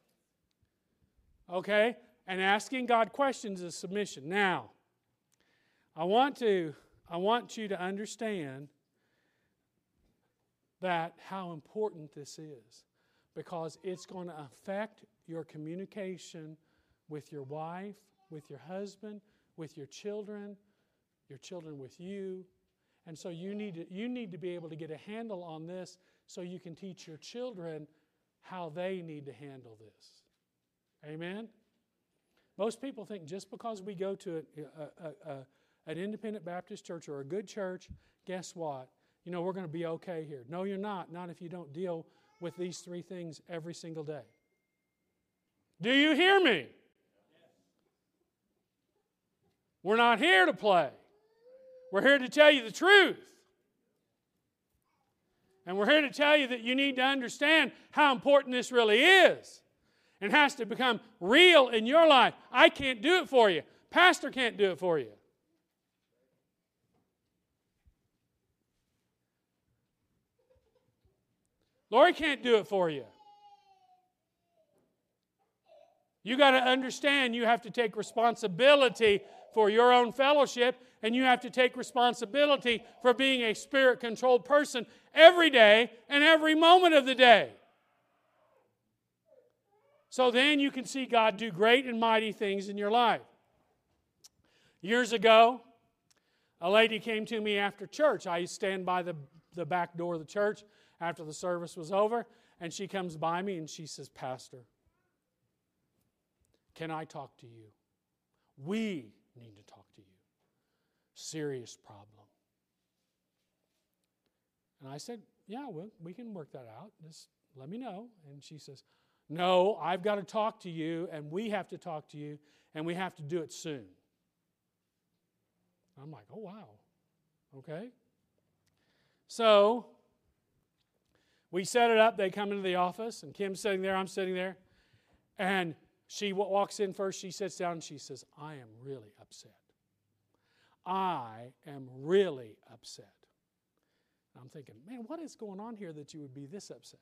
Okay? And asking God questions is submission. Now, I want you to understand that how important this is, because it's going to affect your communication with your wife, with your husband, with your children with you. And so you need to be able to get a handle on this so you can teach your children how they need to handle this. Amen? Most people think just because we go to an independent Baptist church or a good church, guess what? We're going to be okay here. No, you're not. Not if you don't deal with these three things every single day. Do you hear me? We're not here to play. We're here to tell you the truth. And we're here to tell you that you need to understand how important this really is. It has to become real in your life. I can't do it for you. Pastor can't do it for you. Lori can't do it for you. You got to understand you have to take responsibility for your own fellowship, and you have to take responsibility for being a Spirit-controlled person every day and every moment of the day. So then you can see God do great and mighty things in your life. Years ago, a lady came to me after church. I stand by the back door of the church after the service was over, and she comes by me and she says, "Pastor, can I talk to you? We need to talk to you. Serious problem." And I said, "Yeah, well, we can work that out. Just let me know." And she says, "No, I've got to talk to you, and we have to talk to you, and we have to do it soon." I'm like, "Oh, wow. Okay." So we set it up. They come into the office, and Kim's sitting there, I'm sitting there, and she walks in first, she sits down, and she says, "I am really upset. I am really upset." And I'm thinking, man, what is going on here that you would be this upset?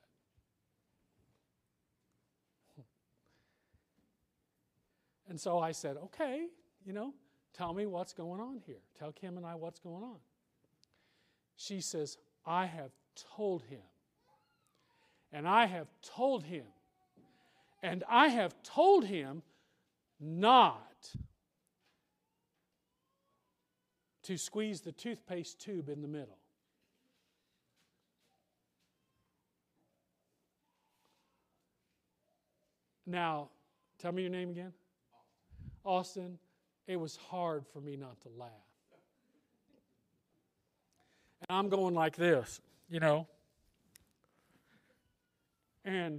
And so I said, "Okay, tell me what's going on here. Tell Kim and I what's going on." She says, "I have told him. And I have told him. And I have told him not to squeeze the toothpaste tube in the middle." Now, tell me your name again. Austin. It was hard for me not to laugh. And I'm going like this, And,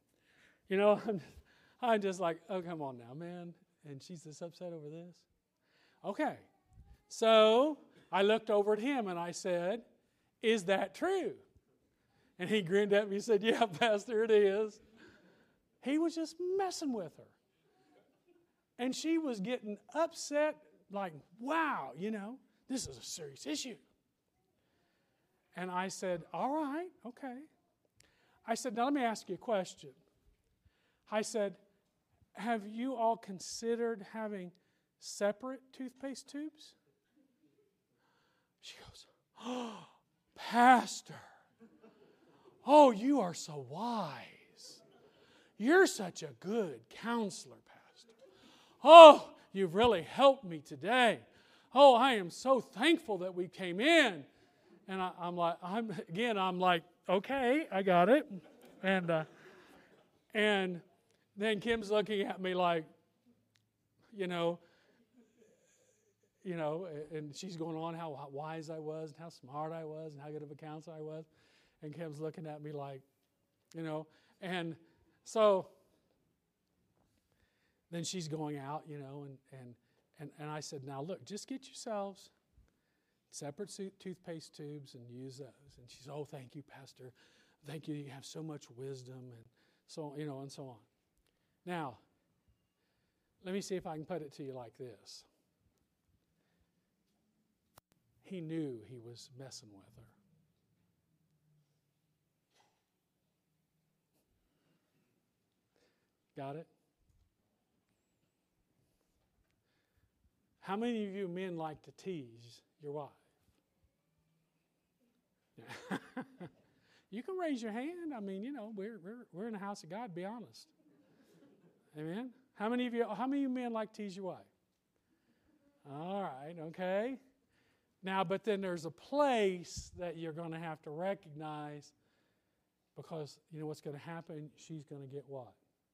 I'm just like, "Oh, come on now, man." And she's just upset over this. Okay. So I looked over at him and I said, "Is that true?" And he grinned at me and said, "Yeah, Pastor, it is." He was just messing with her. And she was getting upset, like, wow, this is a serious issue. And I said, "All right, okay." I said, "Now let me ask you a question." I said, "Have you all considered having separate toothpaste tubes?" She goes, "Oh, Pastor, oh, you are so wise. You're such a good counselor, Pastor. Oh, you've really helped me today. Oh, I am so thankful that we came in." And I'm like, "Okay, I got it." And then Kim's looking at me like, and she's going on how wise I was and how smart I was and how good of a counselor I was. And Kim's looking at me like, and so then she's going out, and I said, "Now look, just get yourselves separate toothpaste tubes and use those." And she said, "Oh, thank you, Pastor. Thank you. You have so much wisdom," and so, and so on. Now, let me see if I can put it to you like this. He knew he was messing with her. Got it? How many of you men like to tease your wife? You can raise your hand. I mean, we're in the house of God. Be honest. Amen. How many of you men like to tease your wife? All right. Okay. Now, but then there's a place that you're going to have to recognize, because you know what's going to happen. She's going to get what?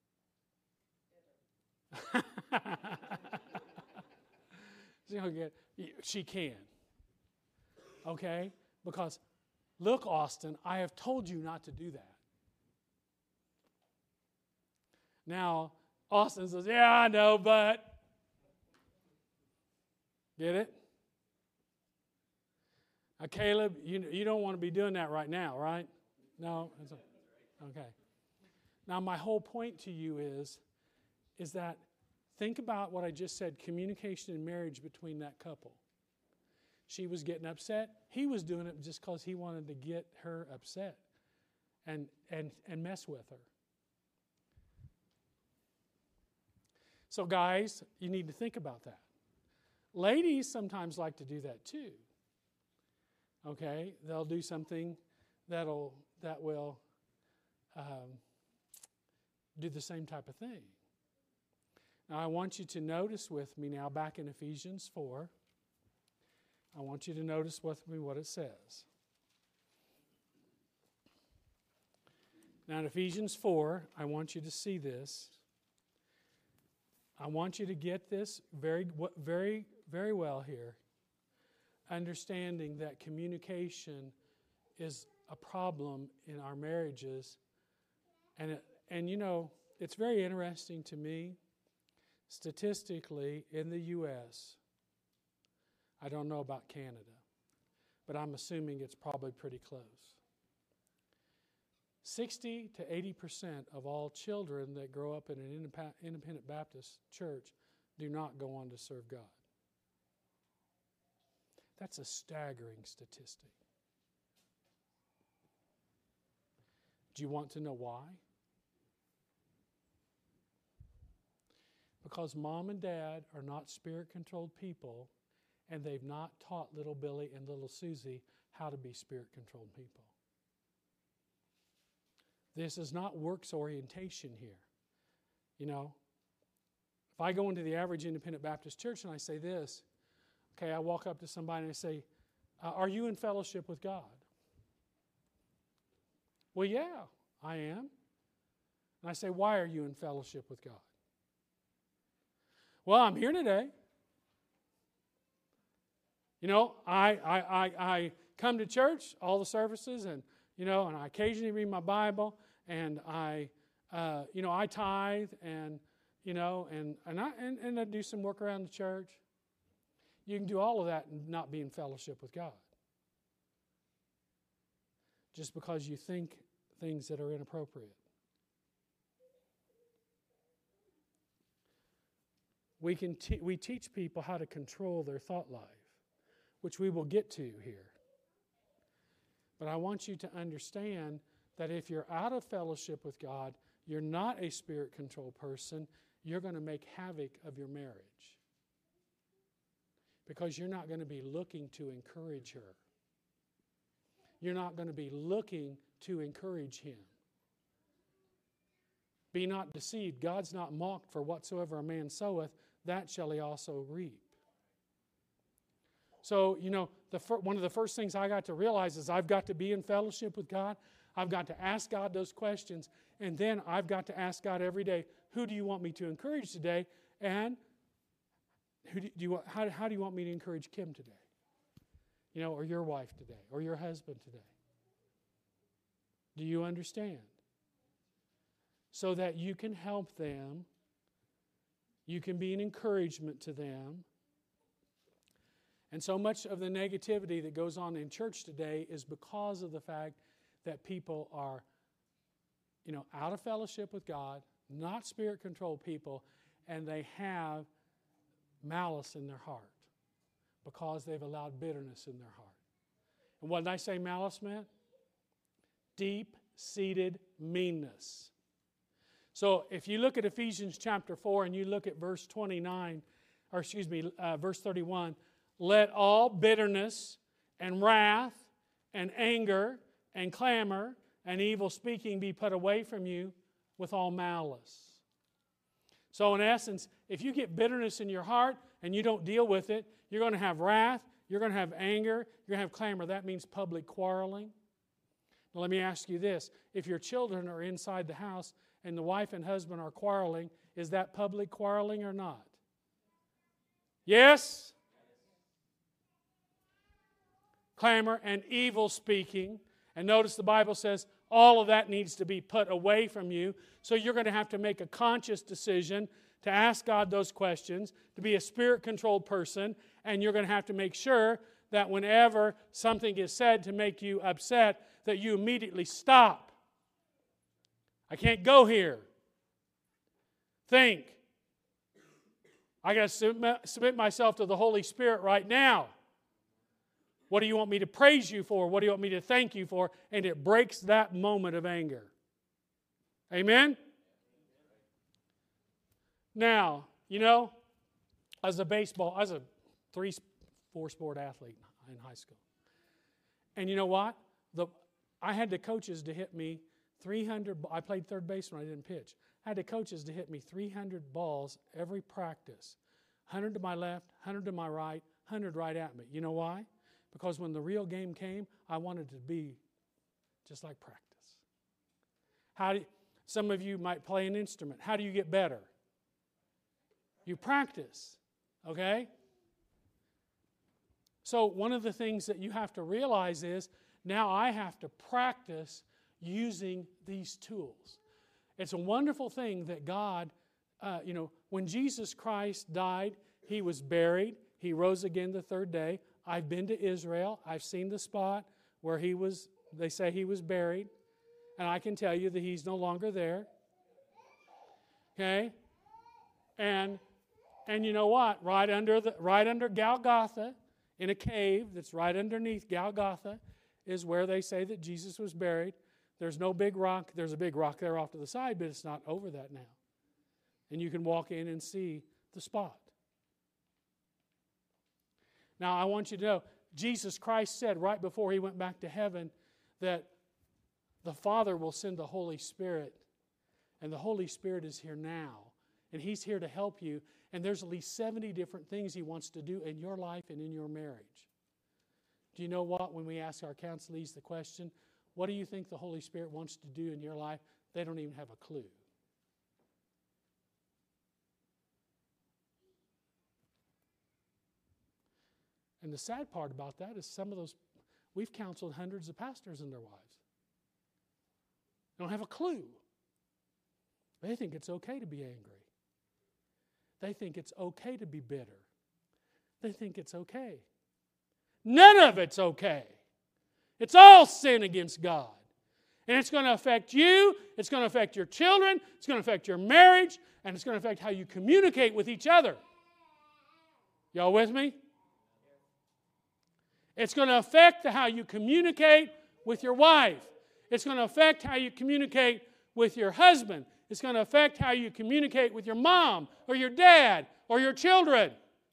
She can. Okay? Because, look, Austin, I have told you not to do that. Now, Austin says, "Yeah, I know, but..." Get it? Now, Caleb, you don't want to be doing that right now, right? No? Okay. Now, my whole point to you is that think about what I just said, communication in marriage between that couple. She was getting upset. He was doing it just because he wanted to get her upset and mess with her. So guys, you need to think about that. Ladies sometimes like to do that too. Okay? They'll do something that will do the same type of thing. Now I want you to notice with me now back in Ephesians 4. I want you to notice with me what it says. Now in Ephesians 4, I want you to see this. I want you to get this very, very, very well here. Understanding that communication is a problem in our marriages. And you know, it's very interesting to me, statistically, in the U.S., I don't know about Canada, but I'm assuming it's probably pretty close. 60 to 80% of all children that grow up in an independent Baptist church do not go on to serve God. That's a staggering statistic. Do you want to know why? Because mom and dad are not spirit-controlled people, and they've not taught little Billy and little Susie how to be spirit-controlled people. This is not works orientation here. You know, if I go into the average independent Baptist church and I say this, okay, I walk up to somebody and I say, are you in fellowship with God? Well, yeah, I am. And I say, why are you in fellowship with God? Well, I'm here today. You know, I come to church, all the services, and you know, and I occasionally read my Bible, and I tithe, and you know, and I do some work around the church. You can do all of that and not be in fellowship with God, just because you think things that are inappropriate. We teach people how to control their thought life, which we will get to here. But I want you to understand that if you're out of fellowship with God, you're not a spirit-controlled person, you're going to make havoc of your marriage. Because you're not going to be looking to encourage her. You're not going to be looking to encourage him. Be not deceived. God's not mocked, for whatsoever a man soweth, that shall he also reap. So, you know, one of the first things I got to realize is I've got to be in fellowship with God. I've got to ask God those questions. And then I've got to ask God every day, who do you want me to encourage today? And how do you want me to encourage Kim today? You know, or your wife today, or your husband today? Do you understand? So that you can help them. You can be an encouragement to them. And so much of the negativity that goes on in church today is because of the fact that people are, you know, out of fellowship with God, not spirit-controlled people, and they have malice in their heart because they've allowed bitterness in their heart. And what did I say malice meant? Deep-seated meanness. So if you look at Ephesians chapter 4 and you look at verse 29, or verse 31, let all bitterness and wrath and anger and clamor and evil speaking be put away from you with all malice. So in essence, if you get bitterness in your heart and you don't deal with it, you're going to have wrath, you're going to have anger, you're going to have clamor. That means public quarreling. Now let me ask you this. If your children are inside the house and the wife and husband are quarreling, is that public quarreling or not? Yes? Clamor and evil speaking. And notice the Bible says all of that needs to be put away from you. So you're going to have to make a conscious decision to ask God those questions, to be a spirit-controlled person, and you're going to have to make sure that whenever something is said to make you upset, that you immediately stop. I can't go here. Think. I got to submit myself to the Holy Spirit right now. What do you want me to praise you for? What do you want me to thank you for? And it breaks that moment of anger. Amen? Now, I was a 3-4 sport athlete in high school. And you know what? I had the coaches to hit me 300. I played third base when I didn't pitch. I had the coaches to hit me 300 balls every practice. 100 to my left, 100 to my right, 100 right at me. You know why? Because when the real game came, I wanted to be just like practice. Some of you might play an instrument. How do you get better? You practice. Okay? So one of the things that you have to realize is, now I have to practice using these tools. It's a wonderful thing that God, when Jesus Christ died, He was buried. He rose again the third day. I've been to Israel. I've seen the spot where they say He was buried. And I can tell you that He's no longer there. Okay? And you know what? Right under Golgotha, in a cave that's right underneath Golgotha, is where they say that Jesus was buried. There's no big rock. There's a big rock there off to the side, but it's not over that now. And you can walk in and see the spot. Now, I want you to know, Jesus Christ said right before He went back to heaven that the Father will send the Holy Spirit, and the Holy Spirit is here now, and He's here to help you, and there's at least 70 different things He wants to do in your life and in your marriage. Do you know what? When we ask our counselees the question, what do you think the Holy Spirit wants to do in your life? They don't even have a clue. And the sad part about that is we've counseled hundreds of pastors and their wives. They don't have a clue. They think it's okay to be angry. They think it's okay to be bitter. They think it's okay. None of it's okay. It's all sin against God. And it's going to affect you, it's going to affect your children, it's going to affect your marriage, and it's going to affect how you communicate with each other. Y'all with me? It's going to affect how you communicate with your wife. It's going to affect how you communicate with your husband. It's going to affect how you communicate with your mom or your dad or your children.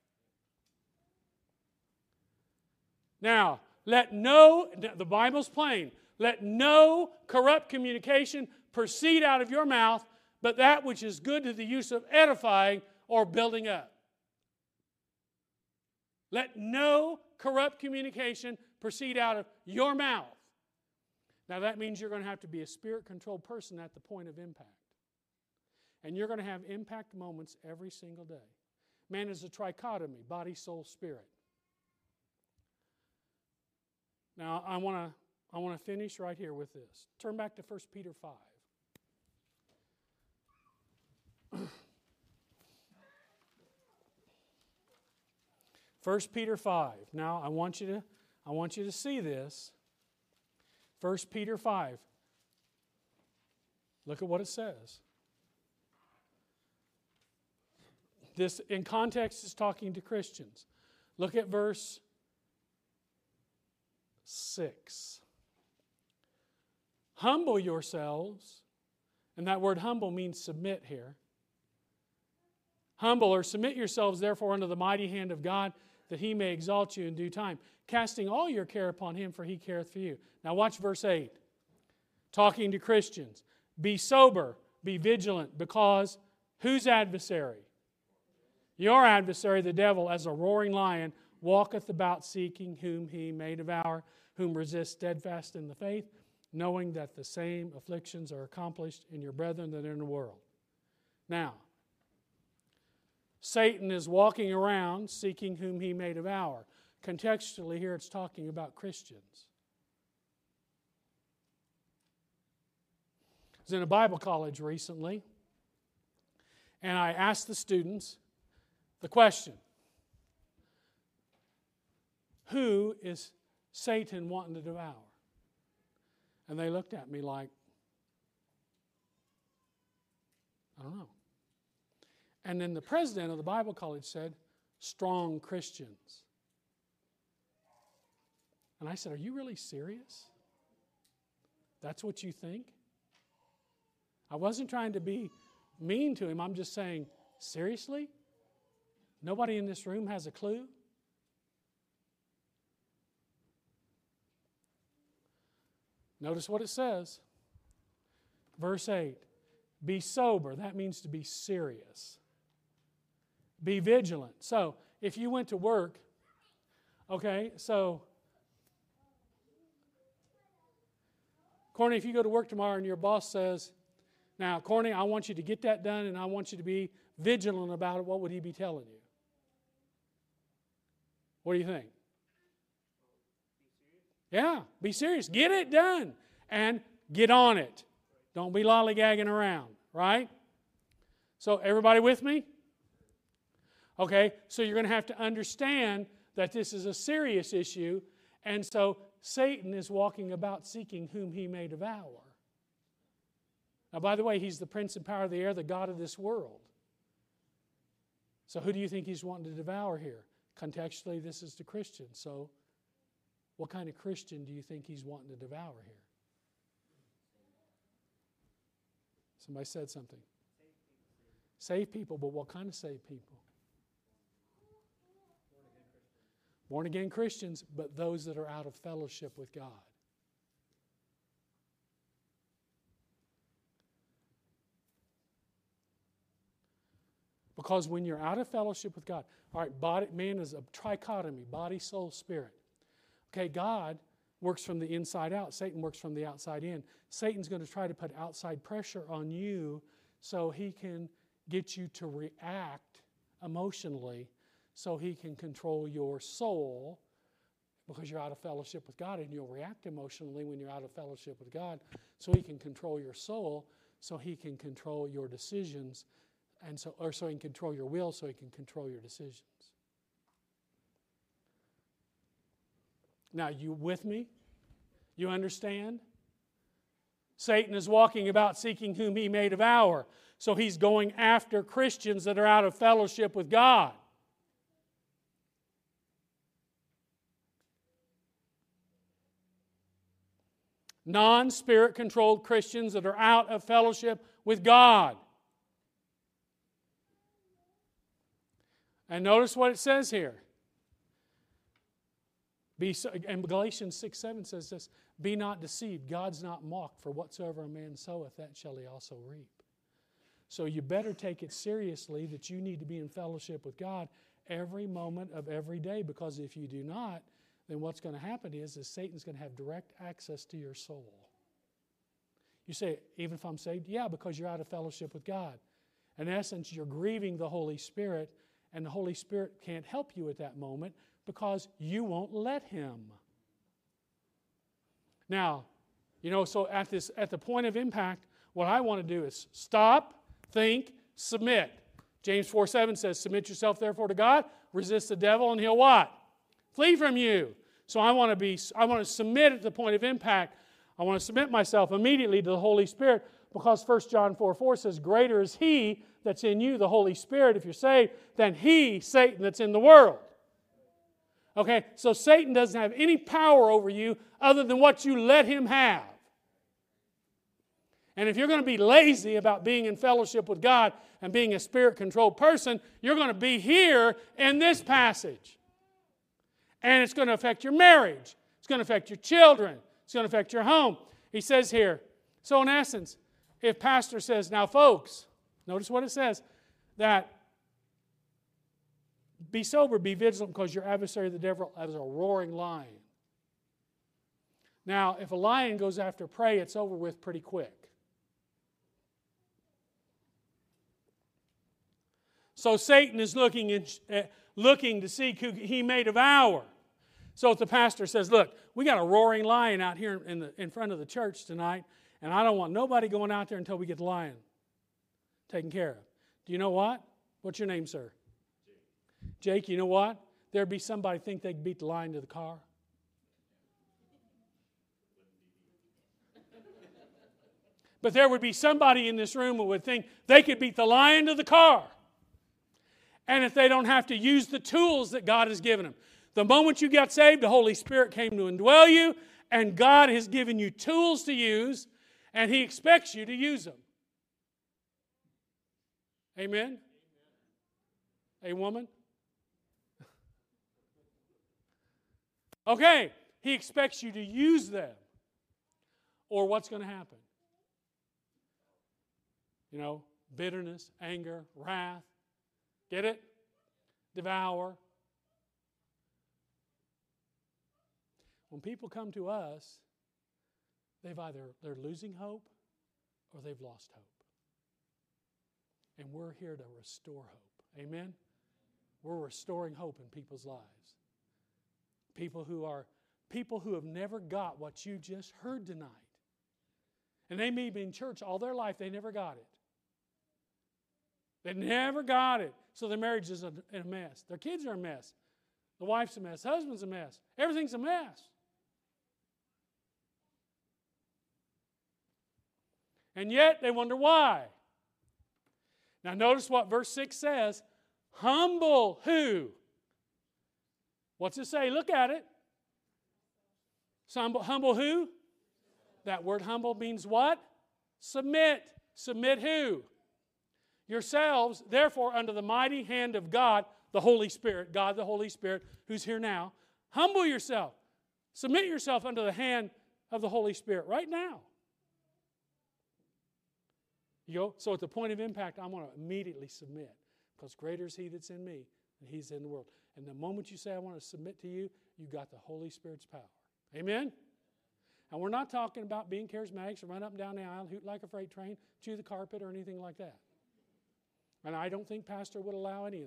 Now, the Bible's plain, let no corrupt communication proceed out of your mouth, but that which is good to the use of edifying or building up. Let no corrupt communication proceed out of your mouth. Now that means you're going to have to be a spirit-controlled person at the point of impact. And you're going to have impact moments every single day. Man is a trichotomy, body, soul, spirit. Now I want to finish right here with this. Turn back to 1 Peter 5. 1 Peter 5. Now, I want you to see this. 1 Peter 5. Look at what it says. This, in context, is talking to Christians. Look at verse 6. Humble yourselves, and that word humble means submit here. Humble or submit yourselves, therefore, under the mighty hand of God, that He may exalt you in due time, casting all your care upon Him, for He careth for you. Now watch verse 8. Talking to Christians. Be sober, be vigilant, because whose adversary? Your adversary, the devil, as a roaring lion, walketh about seeking whom he may devour, whom resist steadfast in the faith, knowing that the same afflictions are accomplished in your brethren that are in the world. Now, Satan is walking around seeking whom he may devour. Contextually here it's talking about Christians. I was in a Bible college recently, and I asked the students the question, who is Satan wanting to devour? And they looked at me like, don't know. And then the president of the Bible college said, strong Christians. And I said, are you really serious? That's what you think? I wasn't trying to be mean to him. I'm just saying, seriously? Nobody in this room has a clue? Notice what it says. Verse 8. Be sober. That means to be serious. Be vigilant. So, if you went to work, okay, so, Courtney, if you go to work tomorrow and your boss says, now, Courtney, I want you to get that done and I want you to be vigilant about it, what would he be telling you? What do you think? Yeah, be serious. Get it done and get on it. Don't be lollygagging around, right? So, everybody with me? Okay, so you're going to have to understand that this is a serious issue, and so Satan is walking about seeking whom he may devour. Now, by the way, he's the prince and power of the air, the god of this world. So who do you think he's wanting to devour here? Contextually, this is the Christian. So what kind of Christian do you think he's wanting to devour here? Somebody said something. Save people, but what kind of save people? Born again Christians, but those that are out of fellowship with God. Because when you're out of fellowship with God, all right, man is a trichotomy, body, soul, spirit. Okay, God works from the inside out. Satan works from the outside in. Satan's going to try to put outside pressure on you so he can get you to react emotionally, so he can control your soul, because you're out of fellowship with God, and you'll react emotionally when you're out of fellowship with God, so he can control your soul, so he can control your decisions, and so he can control your will, so he can control your decisions. Now, you with me? You understand? Satan is walking about seeking whom he may devour. So he's going after Christians that are out of fellowship with God. Non-spirit controlled Christians that are out of fellowship with God. And notice what it says here. And Galatians 6:7 says this, be not deceived, God's not mocked, for whatsoever a man soweth, that shall he also reap. So you better take it seriously that you need to be in fellowship with God every moment of every day, because if you do not, then what's going to happen is Satan's going to have direct access to your soul. You say, even if I'm saved? Yeah, because you're out of fellowship with God. In essence, you're grieving the Holy Spirit, and the Holy Spirit can't help you at that moment because you won't let Him. Now, so at the point of impact, what I want to do is stop, think, submit. James 4:7 says, submit yourself therefore to God, resist the devil, and he'll what? Flee from you. So I want to submit at the point of impact. I want to submit myself immediately to the Holy Spirit, because 1 John 4:4 says, greater is He that's in you, the Holy Spirit, if you're saved, than he, Satan, that's in the world. Okay, so Satan doesn't have any power over you other than what you let him have. And if you're going to be lazy about being in fellowship with God and being a spirit-controlled person, you're going to be here in this passage. And it's going to affect your marriage. It's going to affect your children. It's going to affect your home. He says here, so in essence, if pastor says, now folks, notice what it says, that be sober, be vigilant, because your adversary, the devil, is a roaring lion. Now, if a lion goes after prey, it's over with pretty quick. So Satan is looking to seek who he may devour. So if the pastor says, look, we got a roaring lion out here in front of the church tonight, and I don't want nobody going out there until we get the lion taken care of. Do you know what? What's your name, sir? Jake, you know what? There'd be somebody think they could beat the lion to the car. But there would be somebody in this room who would think they could beat the lion to the car. And if they don't have to use the tools that God has given them. The moment you got saved, the Holy Spirit came to indwell you, and God has given you tools to use, and He expects you to use them. Amen? A woman? Okay, He expects you to use them. Or what's going to happen? You know, bitterness, anger, wrath. Get it? Devour. When people come to us, they're losing hope or they've lost hope. And we're here to restore hope. Amen? We're restoring hope in people's lives. People who have never got what you just heard tonight. And they may be in church all their life, they never got it. They never got it. So their marriage is a mess. Their kids are a mess. The wife's a mess. Husband's a mess. Everything's a mess. And yet they wonder why. Now notice what verse 6 says. Humble who? What's it say? Look at it. Humble who? That word humble means what? Submit. Submit who? Yourselves, therefore, under the mighty hand of God, the Holy Spirit, God the Holy Spirit, who's here now. Humble yourself. Submit yourself under the hand of the Holy Spirit right now. So at the point of impact, I want to immediately submit. Because greater is He that's in me than He's in the world. And the moment you say, I want to submit to you, you got the Holy Spirit's power. Amen? And we're not talking about being charismatics, run up and down the aisle, hoot like a freight train, chew the carpet, or anything like that. And I don't think Pastor would allow any of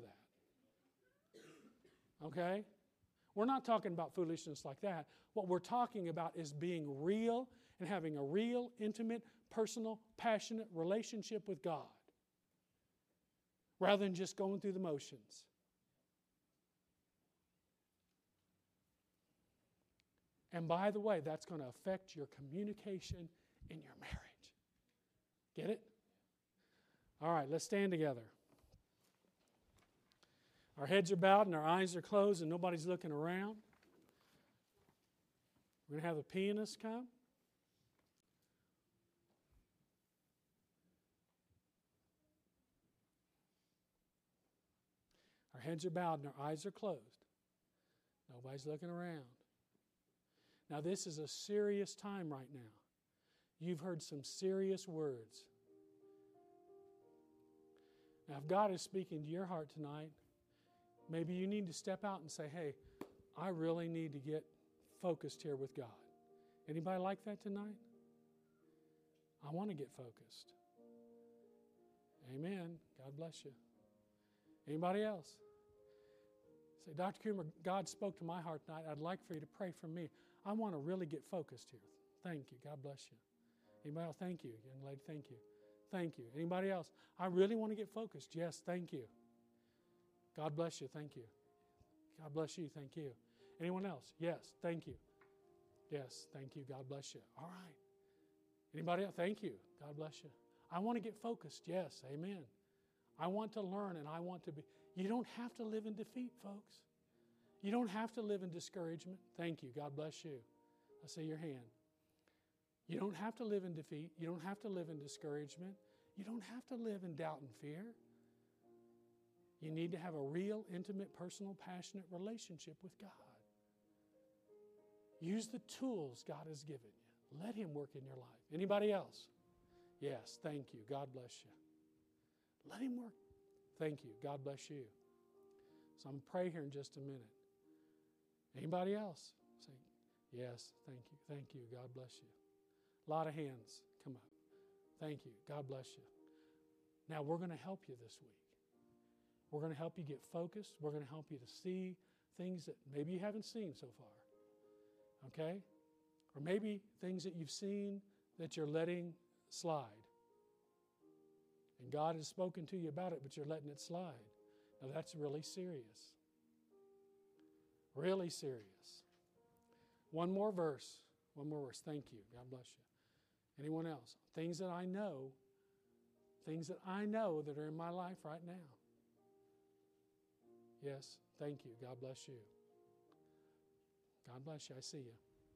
that. Okay? We're not talking about foolishness like that. What we're talking about is being real and having a real, intimate, personal, passionate relationship with God. Rather than just going through the motions. And by the way, that's going to affect your communication in your marriage. Get it? All right, let's stand together. Our heads are bowed and our eyes are closed and nobody's looking around. We're going to have the pianist come. Our heads are bowed and our eyes are closed. Nobody's looking around. Now, this is a serious time right now. You've heard some serious words. Now, if God is speaking to your heart tonight, maybe you need to step out and say, hey, I really need to get focused here with God. Anybody like that tonight? I want to get focused. Amen. God bless you. Anybody else? Say, Dr. Coomer, God spoke to my heart tonight. I'd like for you to pray for me. I want to really get focused here. Thank you. God bless you. Anybody else? Thank you. Young lady, thank you. Thank you. Anybody else? I really want to get focused. Yes, thank you. God bless you. Thank you. God bless you. Thank you. Anyone else? Yes, thank you. Yes, thank you. God bless you. All right. Anybody else? Thank you. God bless you. I want to get focused. Yes, amen. I want to learn and I want to be. You don't have to live in defeat, folks. You don't have to live in discouragement. Thank you. God bless you. I see your hand. You don't have to live in defeat. You don't have to live in discouragement. You don't have to live in doubt and fear. You need to have a real, intimate, personal, passionate relationship with God. Use the tools God has given you. Let Him work in your life. Anybody else? Yes, thank you. God bless you. Let Him work. Thank you. God bless you. So I'm going to pray here in just a minute. Anybody else? Say, yes, thank you. Thank you. God bless you. A lot of hands come up. Thank you. God bless you. Now we're going to help you this week. We're going to help you get focused. We're going to help you to see things that maybe you haven't seen so far. Okay? Or maybe things that you've seen that you're letting slide. And God has spoken to you about it, but you're letting it slide. Now that's really serious. Really serious. One more verse. One more verse. Thank you. God bless you. Anyone else? Things that I know that are in my life right now. Yes, thank you. God bless you. God bless you. I see you.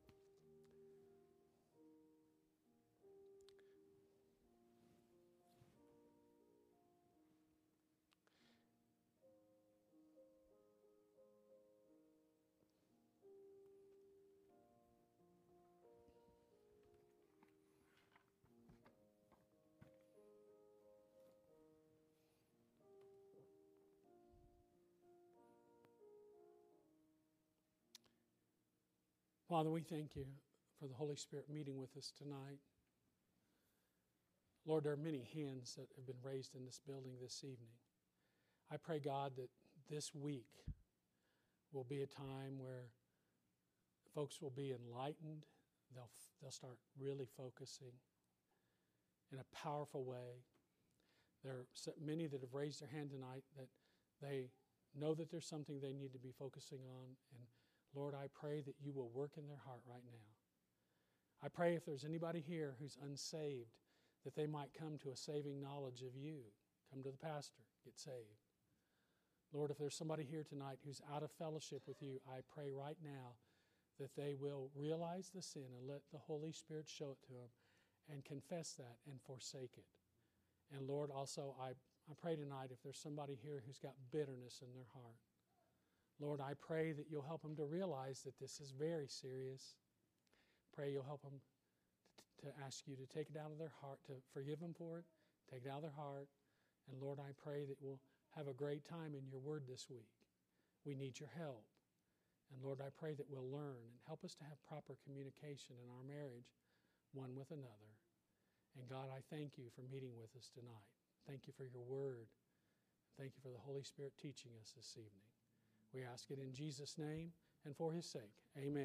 Father, we thank you for the Holy Spirit meeting with us tonight. Lord, there are many hands that have been raised in this building this evening. I pray, God, that this week will be a time where folks will be enlightened. They'll start really focusing in a powerful way. There are many that have raised their hand tonight that they know that there's something they need to be focusing on. And Lord, I pray that you will work in their heart right now. I pray if there's anybody here who's unsaved, that they might come to a saving knowledge of you. Come to the pastor, get saved. Lord, if there's somebody here tonight who's out of fellowship with you, I pray right now that they will realize the sin and let the Holy Spirit show it to them and confess that and forsake it. And Lord, also, I pray tonight if there's somebody here who's got bitterness in their heart, Lord, I pray that you'll help them to realize that this is very serious. Pray you'll help them to ask you to take it out of their heart, to forgive them for it, take it out of their heart. And Lord, I pray that we'll have a great time in your word this week. We need your help. And Lord, I pray that we'll learn and help us to have proper communication in our marriage, one with another. And God, I thank you for meeting with us tonight. Thank you for your word. Thank you for the Holy Spirit teaching us this evening. We ask it in Jesus' name and for his sake. Amen.